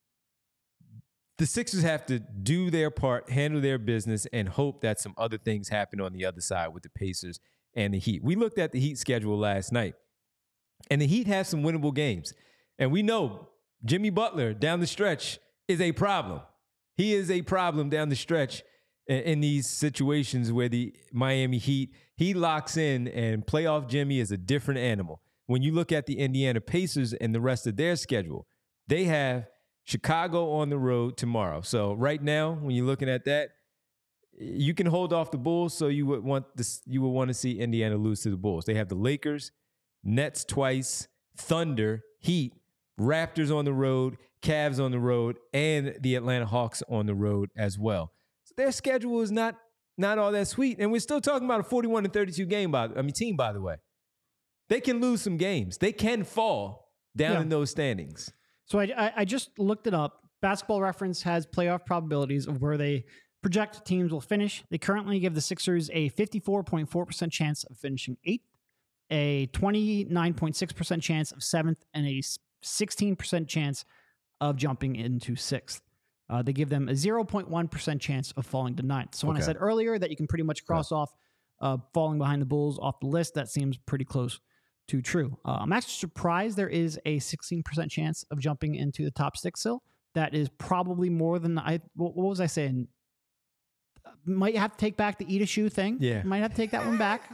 The Sixers have to do their part, handle their business, and hope that some other things happen on the other side with the Pacers and the Heat. We looked at the Heat schedule last night, and the Heat have some winnable games. And we know Jimmy Butler down the stretch is a problem. He is a problem down the stretch in, in these situations where the Miami Heat, he locks in, and playoff Jimmy is a different animal. When you look at the Indiana Pacers and the rest of their schedule, they have Chicago on the road tomorrow. So right now, when you're looking at that, you can hold off the Bulls. So you would want this, you would want to see Indiana lose to the Bulls. They have the Lakers, Nets twice, Thunder, Heat, Raptors on the road, Cavs on the road, and the Atlanta Hawks on the road as well. So their schedule is not not all that sweet, and we're still talking about a forty-one to thirty-two game. By I mean team, by the way, they can lose some games. They can fall down yeah. in those standings. So I, I I just looked it up. Basketball Reference has playoff probabilities of where they project teams will finish. They currently give the Sixers a fifty-four point four percent chance of finishing eighth, a twenty-nine point six percent chance of seventh, and a sixteen percent chance of jumping into sixth. Uh, they give them a zero point one percent chance of falling to ninth. So when okay. I said earlier that you can pretty much cross yeah. off uh, falling behind the Bulls off the list, that seems pretty close to true. Uh, I'm actually surprised there is a sixteen percent chance of jumping into the top six still. That is probably more than I, what, what was I saying? Might have to take back the eat a shoe thing. Yeah. Might have to take that one back.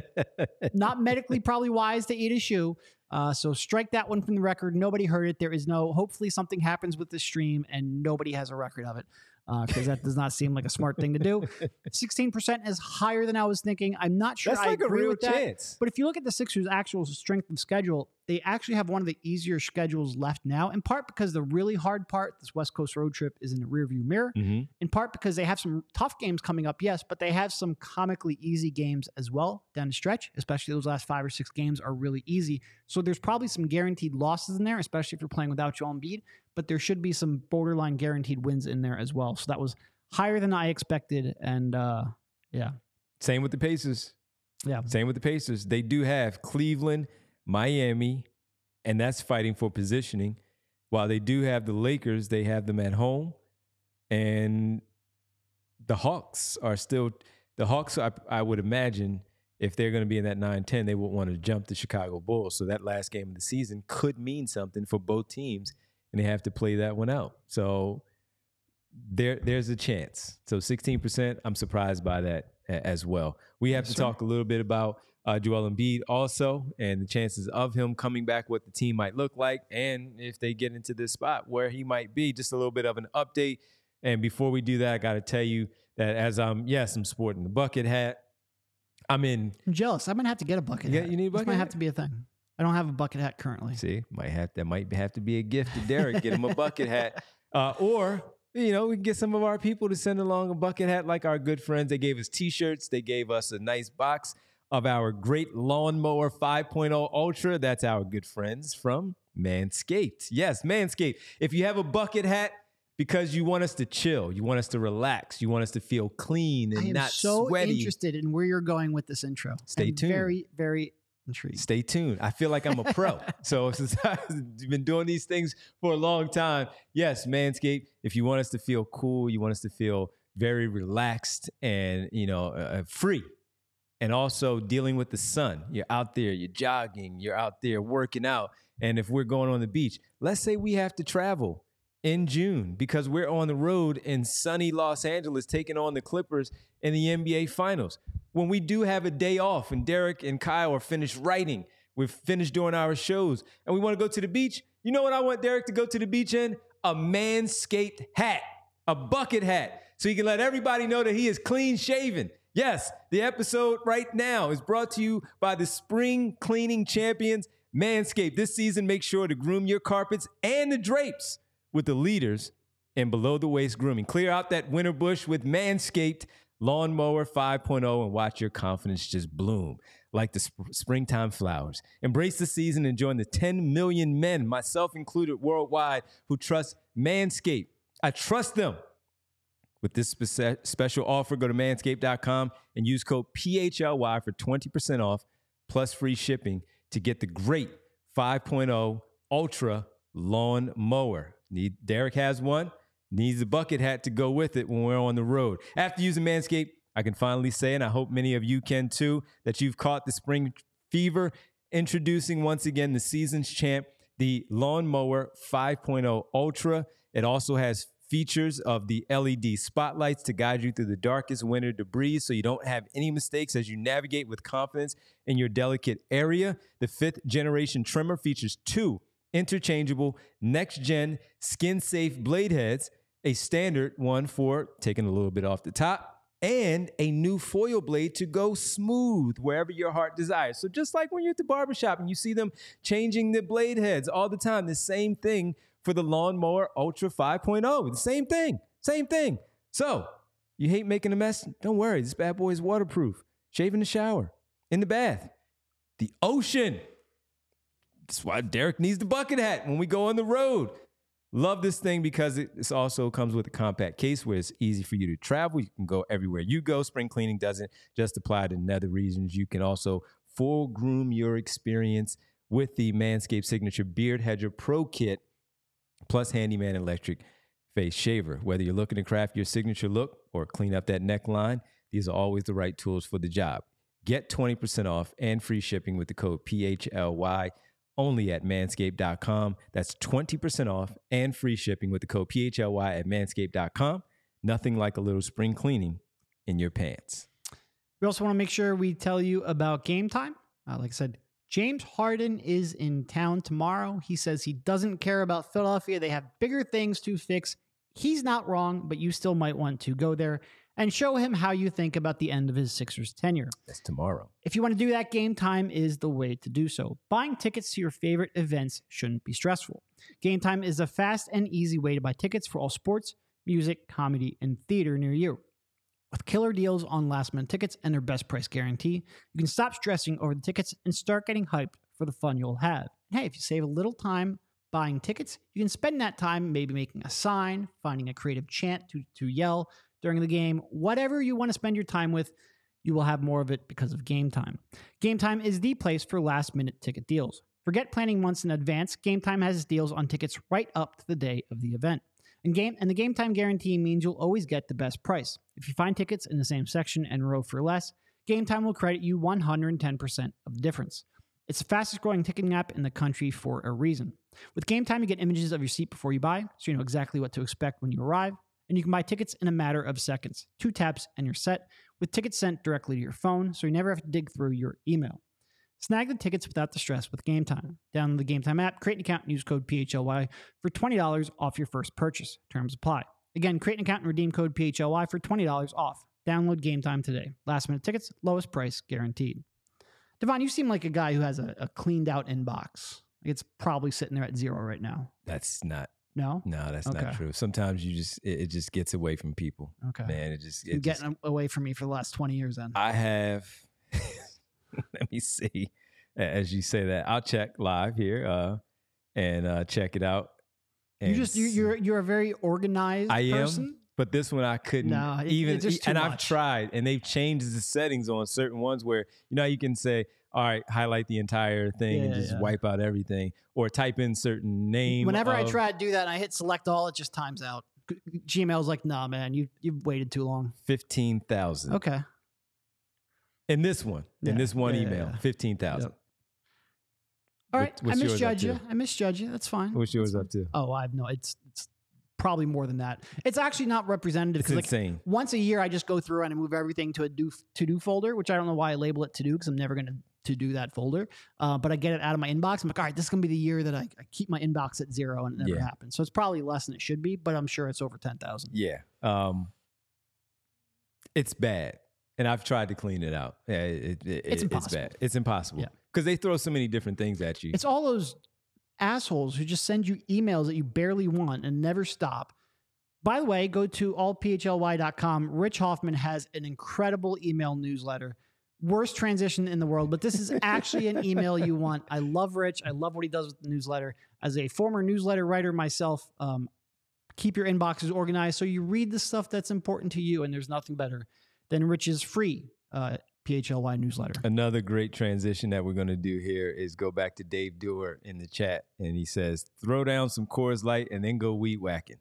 Not medically probably wise to eat a shoe. Uh, so strike that one from the record. Nobody heard it. There is no, hopefully something happens with this stream and nobody has a record of it. Because uh, that does not seem like a smart thing to do. sixteen percent is higher than I was thinking. I'm not sure That's I like agree a real with chance. that. But if you look at the Sixers' actual strength of schedule, they actually have one of the easier schedules left now, in part because the really hard part, this West Coast road trip, is in the rearview mirror. Mm-hmm. In part because they have some tough games coming up, yes, but they have some comically easy games as well down the stretch, especially those last five or six games are really easy. So there's probably some guaranteed losses in there, especially if you're playing without Joel Embiid, but there should be some borderline guaranteed wins in there as well. So that was higher than I expected, and uh, yeah. Same with the Pacers. Yeah. Same with the Pacers. They do have Cleveland, Miami, and that's fighting for positioning. While they do have the Lakers, they have them at home. And the Hawks are still, the Hawks, I, I would imagine, if they're going to be in that nine ten, they would want to jump the Chicago Bulls. So that last game of the season could mean something for both teams, and they have to play that one out. So there, there's a chance. So sixteen percent, I'm surprised by that as well. We have That's to right. talk a little bit about uh, Joel Embiid also, and the chances of him coming back, what the team might look like, and if they get into this spot where he might be. Just a little bit of an update. And before we do that, I got to tell you that as I'm, yes, I'm sporting the bucket hat. I'm in. I'm jealous. I'm going to have to get a bucket you hat. You need a bucket this might hat? have to be a thing. I don't have a bucket hat currently. See, might have that might have to be a gift to Derek. Get him a bucket hat. Uh, or, you know, we can get some of our people to send along a bucket hat like our good friends. They gave us T-shirts. They gave us a nice box of our great Lawnmower five point oh Ultra. That's our good friends from Manscaped. Yes, Manscaped. If you have a bucket hat because you want us to chill, you want us to relax, you want us to feel clean and I am not so sweaty. Interested in where you're going with this intro. Stay I'm tuned. Very, very intrigued. Stay tuned. I feel like I'm a pro. So since I've been doing these things for a long time, yes, Manscaped, if you want us to feel cool, you want us to feel very relaxed and, you know, uh, free. And also dealing with the sun. You're out there, you're jogging, you're out there working out. And if we're going on the beach, let's say we have to travel in June because we're on the road in sunny Los Angeles taking on the Clippers in the N B A Finals. When we do have a day off and Derek and Kyle are finished writing, we've finished doing our shows, and we want to go to the beach, you know what I want Derek to go to the beach in? A Manscaped hat, a bucket hat, so he can let everybody know that he is clean shaven. Yes, the episode right now is brought to you by the spring cleaning champions, Manscaped. This season, make sure to groom your carpets and the drapes with the leaders in below-the-waist grooming. Clear out that winter bush with Manscaped Lawnmower five point oh and watch your confidence just bloom like the sp- springtime flowers. Embrace the season and join the ten million men, myself included, worldwide, who trust Manscaped. I trust them. With this spe- special offer, go to manscaped dot com and use code P H L Y for twenty percent off plus free shipping to get the great five point oh Ultra Lawn Mower. Need Derek has one. Needs a bucket hat to go with it when we're on the road. After using Manscaped, I can finally say, and I hope many of you can too, that you've caught the spring fever. Introducing once again the season's champ, the Lawnmower five point oh Ultra. It also has features of the L E D spotlights to guide you through the darkest winter debris so you don't have any mistakes as you navigate with confidence in your delicate area. The fifth generation trimmer features two interchangeable next-gen skin-safe blade heads, a standard one for taking a little bit off the top, and a new foil blade to go smooth wherever your heart desires. So just like when you're at the barbershop and you see them changing the blade heads all the time, the same thing for the Lawnmower Ultra five point oh. The same thing, same thing. So you hate making a mess? Don't worry, this bad boy is waterproof. Shave in the shower, in the bath, the ocean. That's why Derek needs the bucket hat when we go on the road. Love this thing because it this also comes with a compact case where it's easy for you to travel. You can go everywhere you go. Spring cleaning doesn't just apply to nether regions. You can also full groom your experience with the Manscaped Signature Beard Hedger Pro Kit plus Handyman Electric Face Shaver. Whether you're looking to craft your signature look or clean up that neckline, these are always the right tools for the job. Get twenty percent off and free shipping with the code P H L Y. Only at manscaped dot com. That's twenty percent off and free shipping with the code P H L Y at manscaped dot com. Nothing like a little spring cleaning in your pants. We also want to make sure we tell you about Game Time. Uh, like I said, James Harden is in town tomorrow. He says he doesn't care about Philadelphia. They have bigger things to fix. He's not wrong, but you still might want to go there and show him how you think about the end of his Sixers tenure. That's tomorrow. If you want to do that, Game Time is the way to do so. Buying tickets to your favorite events shouldn't be stressful. Game Time is a fast and easy way to buy tickets for all sports, music, comedy, and theater near you. With killer deals on last-minute tickets and their best price guarantee, you can stop stressing over the tickets and start getting hyped for the fun you'll have. And hey, if you save a little time buying tickets, you can spend that time maybe making a sign, finding a creative chant to, to yell during the game. Whatever you want to spend your time with, you will have more of it because of Game Time. Game Time is the place for last-minute ticket deals. Forget planning months in advance. Game Time has deals on tickets right up to the day of the event. And game and the Game Time guarantee means you'll always get the best price. If you find tickets in the same section and row for less, Game Time will credit you one hundred ten percent of the difference. It's the fastest growing ticketing app in the country for a reason. With Game Time, you get images of your seat before you buy, so you know exactly what to expect when you arrive. And you can buy tickets in a matter of seconds. Two taps and you're set, with tickets sent directly to your phone, so you never have to dig through your email. Snag the tickets without the stress with Game Time. Download the Game Time app, create an account, and use code P H L Y for twenty dollars off your first purchase. Terms apply. Again, create an account and redeem code P H L Y for twenty dollars off. Download Game Time today. Last minute tickets, lowest price guaranteed. Devon, you seem like a guy who has a, a cleaned out inbox. It's probably sitting there at zero right now. That's not. No? No, that's Okay. not true. Sometimes you just, it, it just gets away from people. Okay. Man, it just, You're it just getting away from me for the last twenty years then. I have, let me see, as you say that, I'll check live here uh, and uh, check it out. You and just you, you're you're a very organized I am, person. but this one I couldn't No, it- even, it's just too and I've much. tried, and they've changed the settings on certain ones where, you know, you can say, all right, highlight the entire thing and Yeah, just yeah. wipe out everything, or type in certain name. Whenever I of- try to do that and I hit select all, it just times out. G- Gmail's like, nah, man, you you've waited too long. fifteen thousand. Okay. In this one, in Yeah, this one yeah, yeah, email, yeah. fifteen thousand. Yep. All What- right, I what's yours up misjudge you. to? I misjudge you. That's fine. What's yours up to? Oh, I have no. It's it's probably more than that. It's actually not representative. It's 'cause, like, insane. once a year, I just go through and I move everything to a do to do folder, which I don't know why I label it to do because I'm never going to to do that folder. Uh, but I get it out of my inbox. I'm like, all right, this is going to be the year that I, I keep my inbox at zero, and it never Yeah. happens. So it's probably less than it should be, but I'm sure it's over ten thousand. Yeah. Um, it's bad. And I've tried to clean it out. Yeah, it, it, it, It's it's impossible. bad. It's impossible. Yeah. Because they throw so many different things at you. It's all those assholes who just send you emails that you barely want and never stop. By the way, go to all p h l y dot com. Rich Hoffman has an incredible email newsletter. Worst transition in the world, but this is actually an email you want. I love Rich. I love what he does with the newsletter. As a former newsletter writer myself, um, keep your inboxes organized so you read the stuff that's important to you, and there's nothing better than Rich's free uh, P H L Y newsletter. Another great transition that we're going to do here is go back to Dave Dewar in the chat. And he says, throw down some Coors Light and then go weed whacking.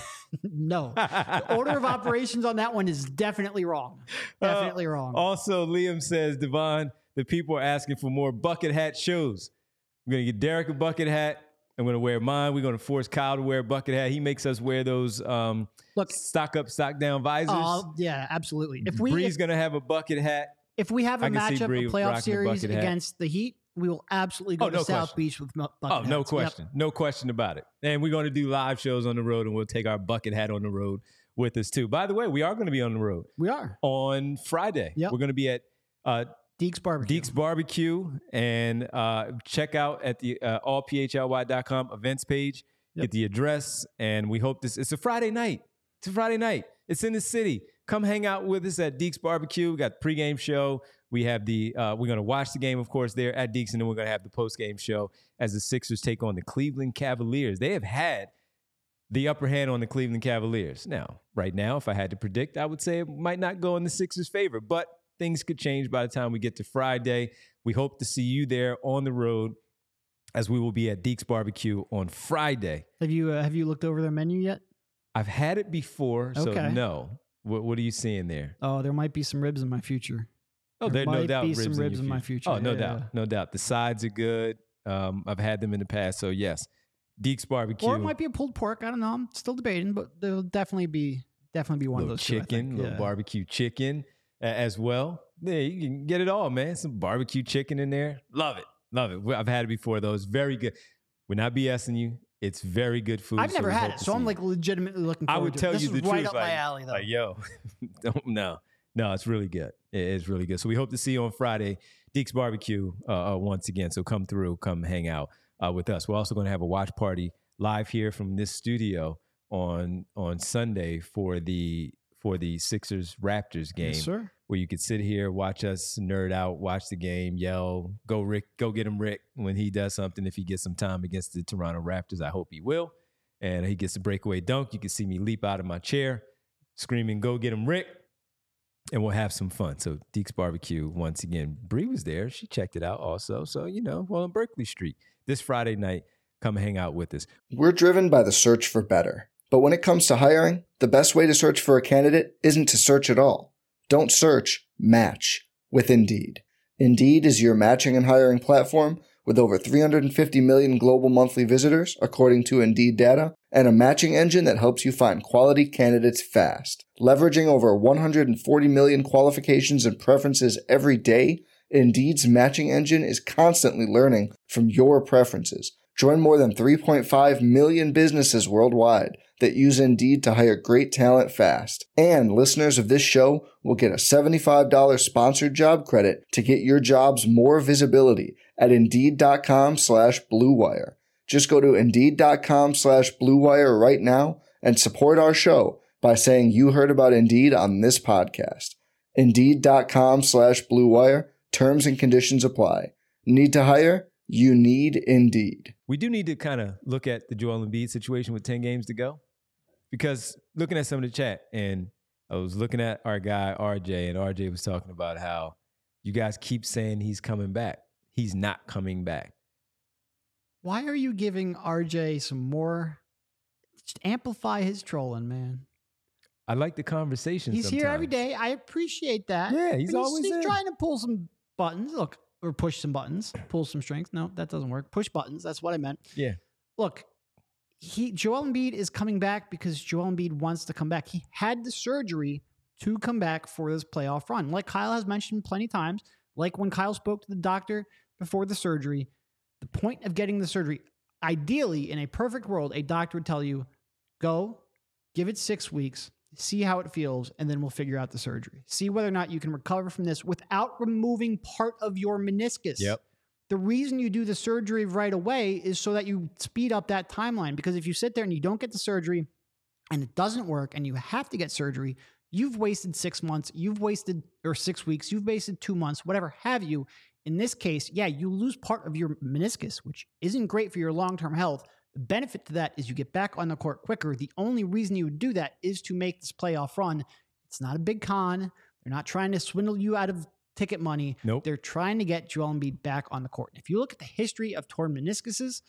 No. The order of operations on that one is definitely wrong. Definitely Uh, wrong. Also, Liam says, Devon, the people are asking for more bucket hat shows. I'm going to get Derek a bucket hat. I'm going to wear mine. We're going to force Kyle to wear a bucket hat. He makes us wear those um, Look, stock up, stock down visors. Oh, yeah, absolutely. If we Bree's if, going to have a bucket hat. if we have a I can see matchup, Bree a playoff rocking a series bucket hat. against the Heat, we will absolutely go Oh, to no South question. Beach with mu- bucket Oh, no hats. question. Yep. No question about it. And we're going to do live shows on the road, and we'll take our bucket hat on the road with us, too. By the way, we are going to be on the road We are. on Friday. Yep. We're going to be at uh, Deeks Barbecue. Deeks Barbecue, and uh, check out at the uh, all p h l y dot com events page. Yep. Get the address, and we hope this. It's a Friday night. It's a Friday night. It's in the city. Come hang out with us at Deeks Barbecue. We got the pregame show. We have the. Uh, we're going to watch the game, of course, there at Deeks, and then we're going to have the postgame show as the Sixers take on the Cleveland Cavaliers. They have had the upper hand on the Cleveland Cavaliers. Now, right now, if I had to predict, I would say it might not go in the Sixers' favor, but things could change by the time we get to Friday. We hope to see you there on the road, as we will be at Deeks Barbecue on Friday. Have you uh, have you looked over their menu yet? I've had it before, so Okay. no. What, what are you seeing there? Oh, there might be some ribs in my future. Oh, There there's no might doubt be ribs, some in, ribs your in my future. future. Oh, no Yeah, doubt, yeah. no doubt. The sides are good. Um, I've had them in the past, so yes, Deeks Barbecue. Or it might be a pulled pork. I don't know. I'm still debating, but there'll definitely be definitely be one little of those two, I chicken, think. little Yeah. barbecue chicken uh, as well. Yeah, you can get it all, man. Some barbecue chicken in there. Love it, love it. I've had it before, though. It's very good. We're not BSing you. It's very good food. I've so never we had hope it, to so see I'm you. like legitimately looking I forward would to tell it. This you is the right truth, up like, my alley, though. like, yo, don't no, no, it's really good. It is really good. So we hope to see you on Friday, Deeks Barbecue, uh, uh, once again. So come through, come hang out uh, with us. We're also going to have a watch party live here from this studio on on Sunday for the for the Sixers Raptors game, Yes, sir. where you could sit here, watch us nerd out, watch the game, yell, go Rick, go get him Rick when he does something. If he gets some time against the Toronto Raptors, I hope he will. And he gets a breakaway dunk. You can see me leap out of my chair, screaming, go get him Rick. And we'll have some fun. So Deeks Barbecue, once again, Bree was there. She checked it out also. So, you know, well, on Berkeley Street this Friday night, come hang out with us. We're driven by the search for better. But when it comes to hiring, the best way to search for a candidate isn't to search at all. Don't search, match with Indeed. Indeed is your matching and hiring platform with over three hundred fifty million global monthly visitors, according to Indeed data, and a matching engine that helps you find quality candidates fast. Leveraging over one hundred forty million qualifications and preferences every day, Indeed's matching engine is constantly learning from your preferences. Join more than three point five million businesses worldwide that use Indeed to hire great talent fast. And listeners of this show will get a seventy-five dollars sponsored job credit to get your jobs more visibility at Indeed.com slash Blue Wire. Just go to Indeed.com slash Blue Wire right now and support our show by saying you heard about Indeed on this podcast. Indeed.com slash Blue Wire. Terms and conditions apply. Need to hire? You need Indeed. We do need to kind of look at the Joel Embiid situation with ten games to go, because looking at some of the chat, and I was looking at our guy R J, and R J was talking about how you guys keep saying he's coming back. He's not coming back. Why are you giving R J some more? Just amplify his trolling, man. I like the conversation. He's here every sometimes. day. I appreciate that. Yeah, he's But always he's there. trying to pull some buttons. Look, or push some buttons, pull some strings. No, that doesn't work. Push buttons. That's what I meant. Yeah. Look, he Joel Embiid is coming back because Joel Embiid wants to come back. He had the surgery to come back for this playoff run. Like Kyle has mentioned plenty of times, like when Kyle spoke to the doctor before the surgery, the point of getting the surgery, ideally, in a perfect world, a doctor would tell you, go, give it six weeks, see how it feels, and then we'll figure out the surgery. See whether or not you can recover from this without removing part of your meniscus. Yep. The reason you do the surgery right away is so that you speed up that timeline. Because if you sit there and you don't get the surgery and it doesn't work and you have to get surgery, you've wasted six months, you've wasted, or six weeks, you've wasted two months, whatever have you. In this case, yeah, you lose part of your meniscus, which isn't great for your long-term health. The benefit to that is you get back on the court quicker. The only reason you would do that is to make this playoff run. It's not a big con. They're not trying to swindle you out of ticket money. Nope. They're trying to get Joel Embiid back on the court. If you look at the history of torn meniscuses,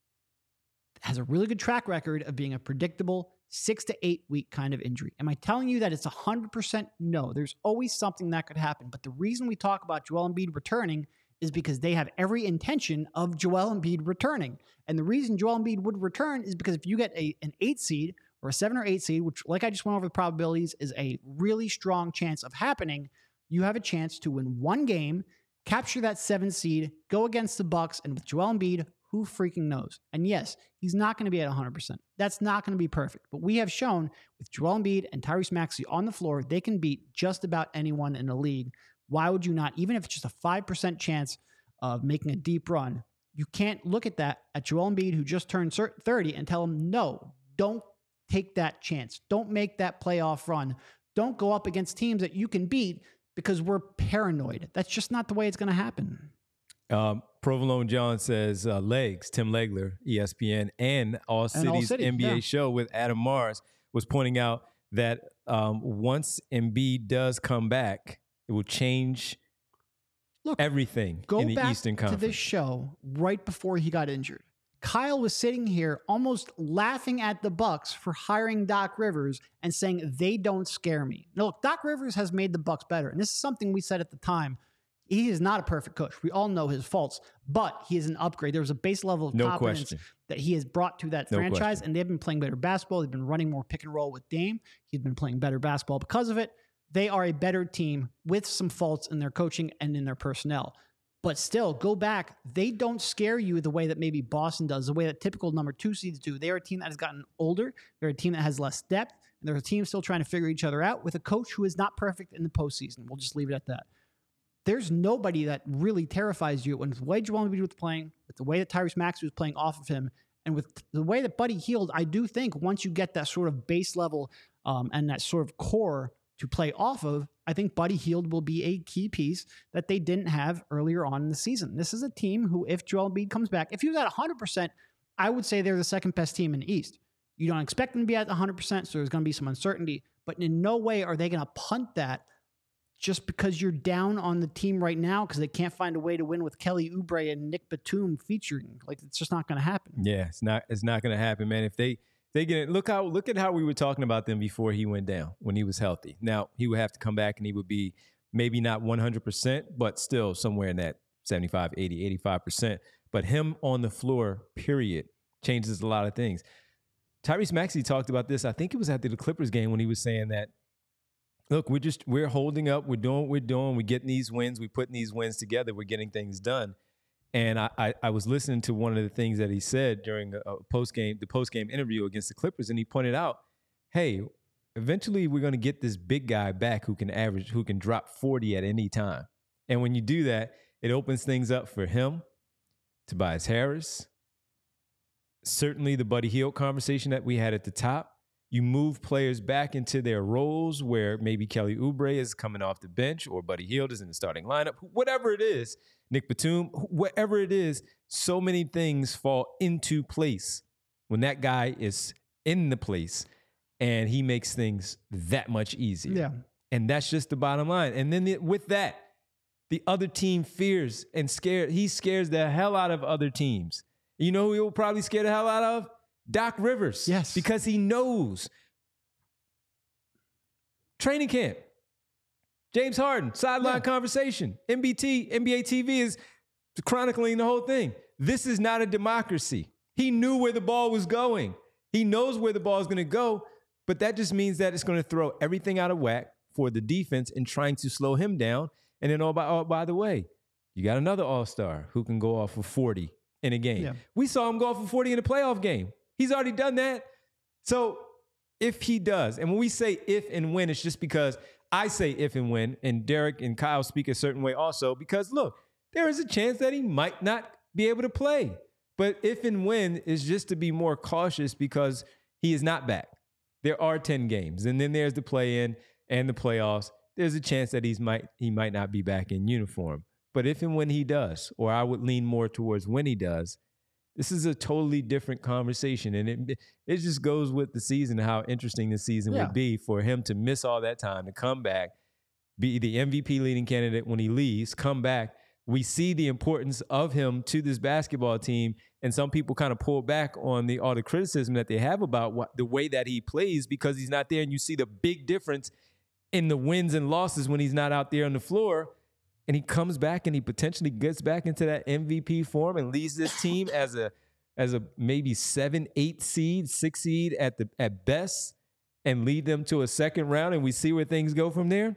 it has a really good track record of being a predictable six to eight week kind of injury. Am I telling you that it's one hundred percent? No, there's always something that could happen. But the reason we talk about Joel Embiid returning is because they have every intention of Joel Embiid returning. And the reason Joel Embiid would return is because if you get a, an eight seed or a seven or eight seed, which like I just went over the probabilities is a really strong chance of happening, you have a chance to win one game, capture that seven seed, go against the Bucks, and with Joel Embiid, who freaking knows? And yes, he's not going to be at one hundred percent. That's not going to be perfect. But we have shown with Joel Embiid and Tyrese Maxey on the floor, they can beat just about anyone in the league. Why would you not? Even if it's just a five percent chance of making a deep run, you can't look at that at Joel Embiid, who just turned thirty, and tell him, no, don't take that chance. Don't make that playoff run. Don't go up against teams that you can beat because we're paranoid. That's just not the way it's going to happen. Um, Provolone John says, uh, Legs, Tim Legler, E S P N, and All City's and All City, N B A yeah. show with Adam Mars was pointing out that um, once Embiid does come back, it will change Look, everything go in the back Eastern to Conference. this show right before he got injured. Kyle was sitting here almost laughing at the Bucks for hiring Doc Rivers and saying they don't scare me. Now, look, Doc Rivers has made the Bucks better, and this is something we said at the time. He is not a perfect coach. We all know his faults, but he is an upgrade. There was a base level of No confidence question. that he has brought to that No franchise, question. and they've been playing better basketball. They've been running more pick and roll with Dame. He's been playing better basketball because of it. They are a better team with some faults in their coaching and in their personnel. But still, go back. They don't scare you the way that maybe Boston does, the way that typical number two seeds do. They're a team that has gotten older. They're a team that has less depth. And they're a team still trying to figure each other out with a coach who is not perfect in the postseason. We'll just leave it at that. There's nobody that really terrifies you when the way Joel Embiid was playing, with the way that Tyrese Maxey was playing off of him, and with the way that Buddy Hield. I do think once you get that sort of base level um, and that sort of core to play off of, I think Buddy Hield will be a key piece that they didn't have earlier on in the season. This is a team who, if Joel Embiid comes back, if he was at one hundred percent, I would say they're the second best team in the East. You don't expect them to be at one hundred percent, so there's going to be some uncertainty, but in no way are they going to punt that just because you're down on the team right now because they can't find a way to win with Kelly Oubre and Nick Batum featuring. Like, it's just not going to happen. Yeah, it's not. It's not going to happen, man. If they they get it, look how look at how we were talking about them before he went down when he was healthy. Now he would have to come back and he would be maybe not one hundred percent, but still somewhere in that seventy-five, eighty, eighty-five percent. But him on the floor, period, changes a lot of things. Tyrese Maxey talked about this. I think it was after the Clippers game when he was saying that, look, we're just, we're holding up. We're doing what we're doing. We're getting these wins. We're putting these wins together. We're getting things done. And I, I, I was listening to one of the things that he said during a post-game, the post-game interview against the Clippers, and he pointed out, hey, eventually we're going to get this big guy back who can average, who can drop forty at any time. And when you do that, it opens things up for him, Tobias Harris, certainly the Buddy Hield conversation that we had at the top. You move players back into their roles where maybe Kelly Oubre is coming off the bench or Buddy Hield is in the starting lineup, whatever it is, Nick Batum, whatever it is, so many things fall into place when that guy is in the place and he makes things that much easier. Yeah. And that's just the bottom line. And then the, with that, the other team fears and scared. He scares the hell out of other teams. You know who he'll probably scare the hell out of? Doc Rivers. Yes. Because he knows. Training camp. James Harden, sideline Yeah. conversation. N B T, N B A T V is chronicling the whole thing. This is not a democracy. He knew where the ball was going. He knows where the ball is going to go, but that just means that it's going to throw everything out of whack for the defense in trying to slow him down. And then, oh, by, oh, by the way, you got another all-star who can go off for forty in a game. Yeah. We saw him go off for forty in a playoff game. He's already done that. So if he does, and when we say if and when, it's just because I say if and when, and Derek and Kyle speak a certain way also, because look, there is a chance that he might not be able to play. But if and when is just to be more cautious because he is not back. There are ten games, and then there's the play-in and the playoffs. There's a chance that he's might he might not be back in uniform. But if and when he does, or I would lean more towards when he does, this is a totally different conversation. And it it just goes with the season, how interesting the season yeah. would be for him to miss all that time, to come back, be the M V P leading candidate when he leaves, come back. We see the importance of him to this basketball team, and some people kind of pull back on the all the criticism that they have about what, the way that he plays because he's not there, and you see the big difference in the wins and losses when he's not out there on the floor. And he comes back and he potentially gets back into that M V P form and leads this team as a as a maybe seven, eight seed, six seed at the at best, and lead them to a second round, and we see where things go from there.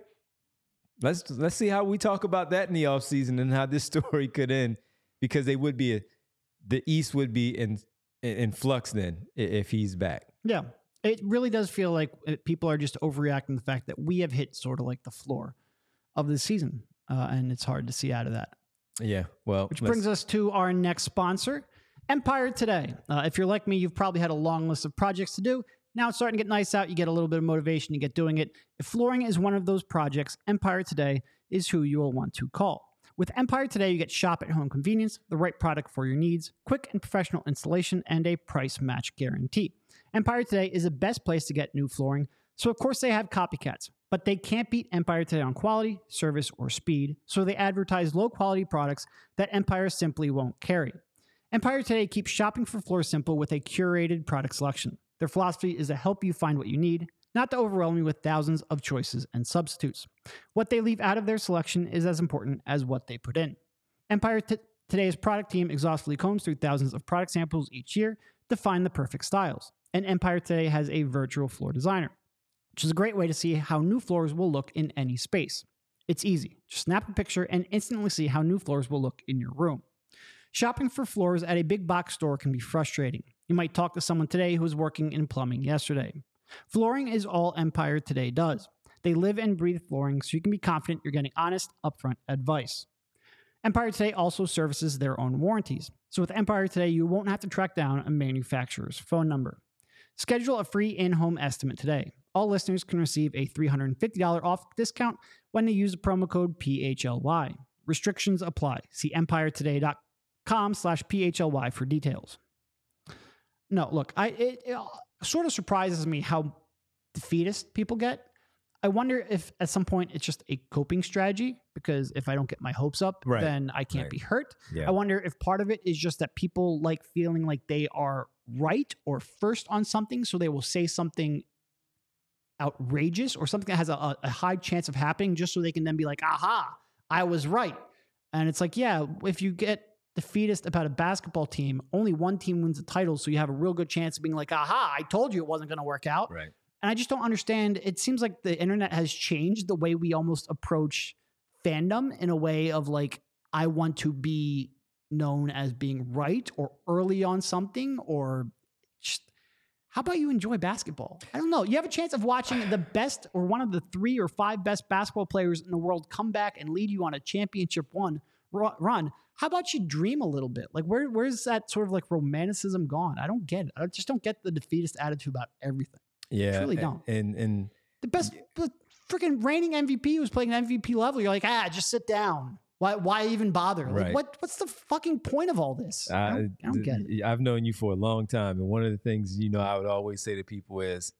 Let's let's see how we talk about that in the offseason and how this story could end, because they would be a, the East would be in in flux then if he's back. Yeah, it really does feel like people are just overreacting to the fact that we have hit sort of like the floor of the season. Uh, and it's hard to see out of that. Yeah, well. Which brings us to our next sponsor, Empire Today. Uh, if you're like me, you've probably had a long list of projects to do. Now it's starting to get nice out. You get a little bit of motivation. You get doing it. If flooring is one of those projects, Empire Today is who you will want to call. With Empire Today, you get shop-at-home convenience, the right product for your needs, quick and professional installation, and a price match guarantee. Empire Today is the best place to get new flooring. So, of course, they have copycats. But they can't beat Empire Today on quality, service, or speed, so they advertise low-quality products that Empire simply won't carry. Empire Today keeps shopping for floor simple with a curated product selection. Their philosophy is to help you find what you need, not to overwhelm you with thousands of choices and substitutes. What they leave out of their selection is as important as what they put in. Empire T- Today's product team exhaustively combs through thousands of product samples each year to find the perfect styles. And Empire Today has a virtual floor designer, which is a great way to see how new floors will look in any space. It's easy. Just snap a picture and instantly see how new floors will look in your room. Shopping for floors at a big box store can be frustrating. You might talk to someone today who was working in plumbing yesterday. Flooring is all Empire Today does. They live and breathe flooring, so you can be confident you're getting honest, upfront advice. Empire Today also services their own warranties. So with Empire Today, you won't have to track down a manufacturer's phone number. Schedule a free in-home estimate today. All listeners can receive a three hundred fifty dollars off discount when they use the promo code P H L Y. Restrictions apply. See empiretoday.com slash PHLY for details. No, look, I it, it sort of surprises me how defeatist people get. I wonder if at some point it's just a coping strategy, because if I don't get my hopes up, right. then I can't right. be hurt. Yeah. I wonder if part of it is just that people like feeling like they are right or first on something, so they will say something outrageous or something that has a, a high chance of happening just so they can then be like, aha, I was right. And it's like, yeah, if you get defeatist about a basketball team, only one team wins the title, so you have a real good chance of being like, aha, I told you it wasn't going to work out. Right. And I just don't understand. It seems like the internet has changed the way we almost approach fandom in a way of like, I want to be known as being right or early on something, or just, how about you enjoy basketball? I don't know. You have a chance of watching the best or one of the three or five best basketball players in the world come back and lead you on a championship one run. How about you dream a little bit? Like, where where's that sort of like romanticism gone? I don't get it. I just don't get the defeatist attitude about everything. Yeah, I truly don't. And and the best, the freaking reigning M V P was playing an M V P level. You're like, ah, just sit down. Why why even bother? Like, right. what what's the fucking point of all this? I don't, I don't get it. I've known you for a long time, and one of the things you know I would always say to people is,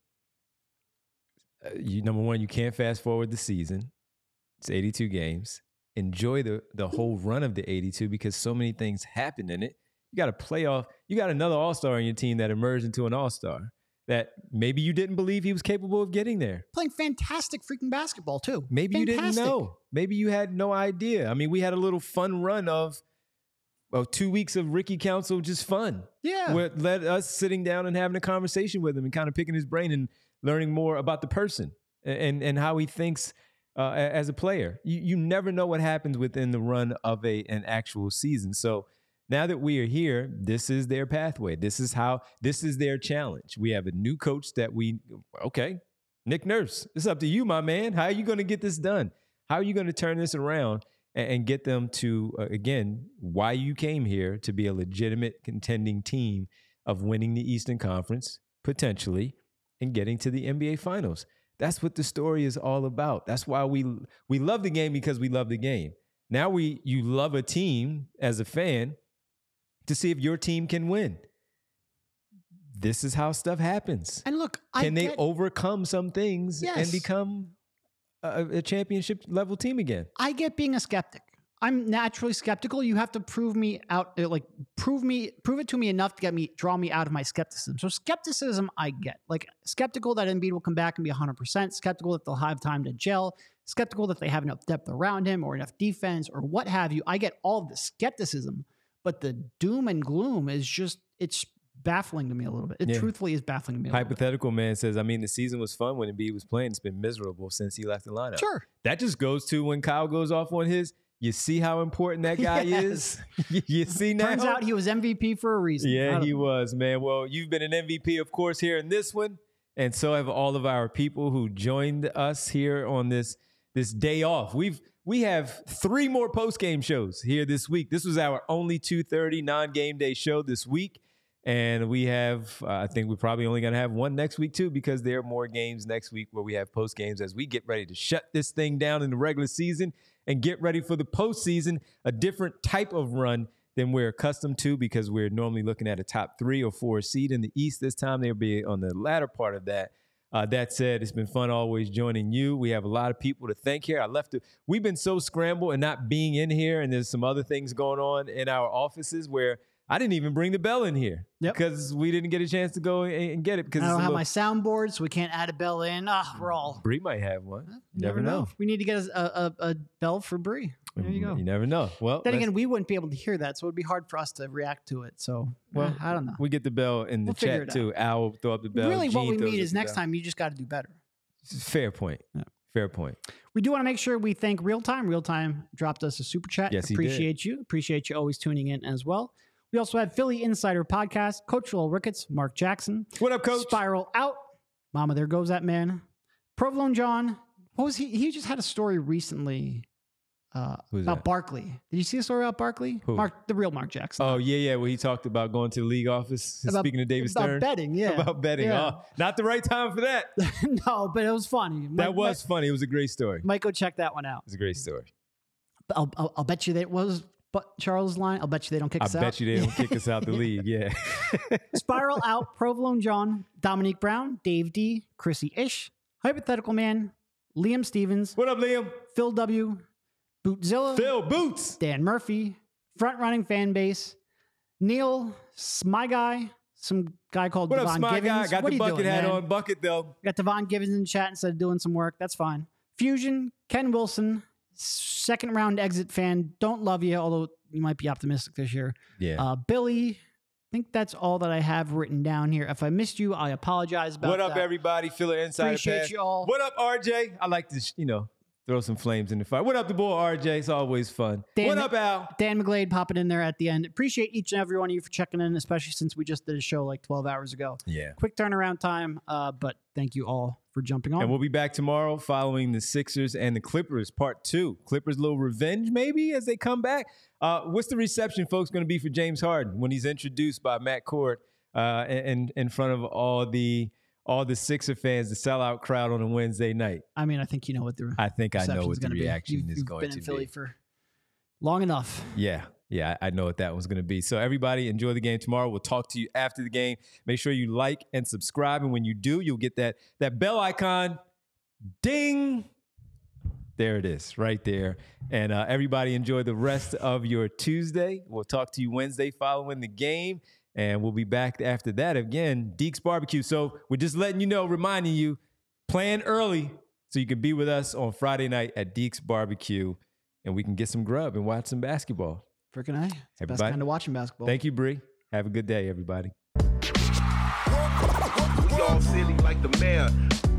uh, you number one, you can't fast forward the season. It's eighty-two games. Enjoy the the whole run of the eighty-two, because so many things happen in it. You got a playoff. You got another all-star on your team that emerged into an all-star that maybe you didn't believe he was capable of getting there. Playing fantastic freaking basketball too. Maybe fantastic. You didn't know. Maybe you had no idea. I mean, we had a little fun run of well, two weeks of Ricky Council just fun. Yeah. With, let us sitting down and having a conversation with him and kind of picking his brain and learning more about the person and and how he thinks uh, as a player. You you never know what happens within the run of a an actual season. So now that we are here, this is their pathway. This is how this is their challenge. We have a new coach that we okay, Nick Nurse. It's up to you, my man. How are you going to get this done? How are you going to turn this around and, and get them to uh, again why you came here to be a legitimate contending team of winning the Eastern Conference potentially and getting to the N B A Finals? That's what the story is all about. That's why we we love the game, because we love the game. Now we you love a team as a fan to see if your team can win. This is how stuff happens. And look, I can they get, overcome some things Yes. and become a, a championship level team again? I get being a skeptic. I'm naturally skeptical. You have to prove me out, uh, like prove me, prove it to me enough to get me, draw me out of my skepticism. So skepticism, I get. Like skeptical that Embiid will come back and be one hundred percent. Skeptical that they'll have time to gel. Skeptical that they have enough depth around him or enough defense or what have you. I get all of the skepticism, but the doom and gloom is just, it's baffling to me a little bit. It Yeah. truthfully is baffling to me a little bit. Hypothetical man says, I mean, the season was fun when Embiid was playing. It's been miserable since he left the lineup. Sure. That just goes to when Kyle goes off on his, you see how important that guy Yes. is? You see now? Turns out he was M V P for a reason. I Yeah, don't he know. was, man. Well, you've been an M V P, of course, here in this one. And so have all of our people who joined us here on this this day off. We've we have three more post-game shows here this week. This was our only two thirty non-game day show this week. And we have, uh, I think we're probably only going to have one next week too, because there are more games next week where we have post games as we get ready to shut this thing down in the regular season and get ready for the postseason, a different type of run than we're accustomed to, because we're normally looking at a top three or four seed in the East. This time they'll be on the latter part of that. Uh, that said, it's been fun always joining you. We have a lot of people to thank here. I left it. We've been so scrambled and not being in here, and there's some other things going on in our offices where I didn't even bring the bell in here Yep. because we didn't get a chance to go and, and get it. Because I don't it's a have little, my soundboard, so we can't add a bell in. Ah, we're all. Bree might have one. You never, know. We need to get a, a, a bell for Bree. There you go. You never know. Well, Then let's- again, we wouldn't be able to hear that, so it would be hard for us to react to it. So, well, well, I don't know. we get the bell in the We'll figure chat it too. Al will throw up the bell. Really, what Gene we throws mean up is the next bell. time you just got to do better. Fair point. Yeah. Fair point. We do want to make sure we thank Real Time. Real Time dropped us a super chat. Yes, he did. Appreciate you. Appreciate you always tuning in as well. We also have Philly Insider Podcast, Coach Joel Ricketts, Mark Jackson. What up, Coach? Spiral Out. Mama, there goes that man. Provolone John. What was he? He just had a story recently uh, Who's about that? Barkley. Did you see a story about Barkley? Who? Mark, the real Mark Jackson. Oh, yeah, yeah. Where he talked about going to the league office. About- Speaking of David about Stern. betting, yeah. About betting. Yeah. Oh, not the right time for that. No, but it was funny. That Might- was funny. It was a great story. It Might, might go check that one out. was a great story. I'll, I'll, I'll bet you that was but Charles' line. I'll bet you they don't kick I us out. bet you they don't kick us out the league. Yeah. Spiral Out, Provolone John, Dominique Brown, Dave D, Chrissy Ish, Hypothetical Man, Liam Stevens, What up, Liam? Phil W, Bootzilla, Phil Boots. Dan Murphy, Front Running Fan Base, Neil, Smy Guy, some guy called What up, Devon Smy Givens. guy? Got what the are you bucket doing, hat man? on. Bucket, though. Got Devon Givens in chat instead of doing some work. That's fine. Fusion, Ken Wilson, second round exit fan. Don't love you, although you might be optimistic this year. Yeah. Uh, Billy, I think that's all that I have written down here. If I missed you, I apologize about What up, that. everybody? Filler Insider Appreciate Pass. you all. What up, R J? I like to, you know, throw some flames in the fire. What up, the boy R J? It's always fun. Dan- what up, Al? Dan McGlade popping in there at the end. Appreciate each and every one of you for checking in, especially since we just did a show like twelve hours ago. Yeah. Quick turnaround time, uh, but thank you all for jumping on. And we'll be back tomorrow following the Sixers and the Clippers, part two. Clippers' little revenge, maybe, as they come back. Uh, what's the reception, folks, going to be for James Harden when he's introduced by Matt Cord uh, in, in front of all the all the Sixer fans, the sellout crowd on a Wednesday night? I mean, I think you know what the I think I know reception's what the gonna be. reaction You've- is you've going been to in Philly be. for long enough. Yeah, yeah, I know what that one's going to be. So everybody enjoy the game tomorrow. We'll talk to you after the game. Make sure you like and subscribe. And when you do, you'll get that, that bell icon. Ding. There it is, right there. And uh, everybody enjoy the rest of your Tuesday. We'll talk to you Wednesday following the game. And we'll be back after that again, Deeks Barbecue. So we're just letting you know, reminding you, plan early so you can be with us on Friday night at Deeks Barbecue and we can get some grub and watch some basketball. Freaking A. It's the best Everybody. kind of watching basketball. Thank you, Bree. Have a good day, everybody. We all silly like the mayor.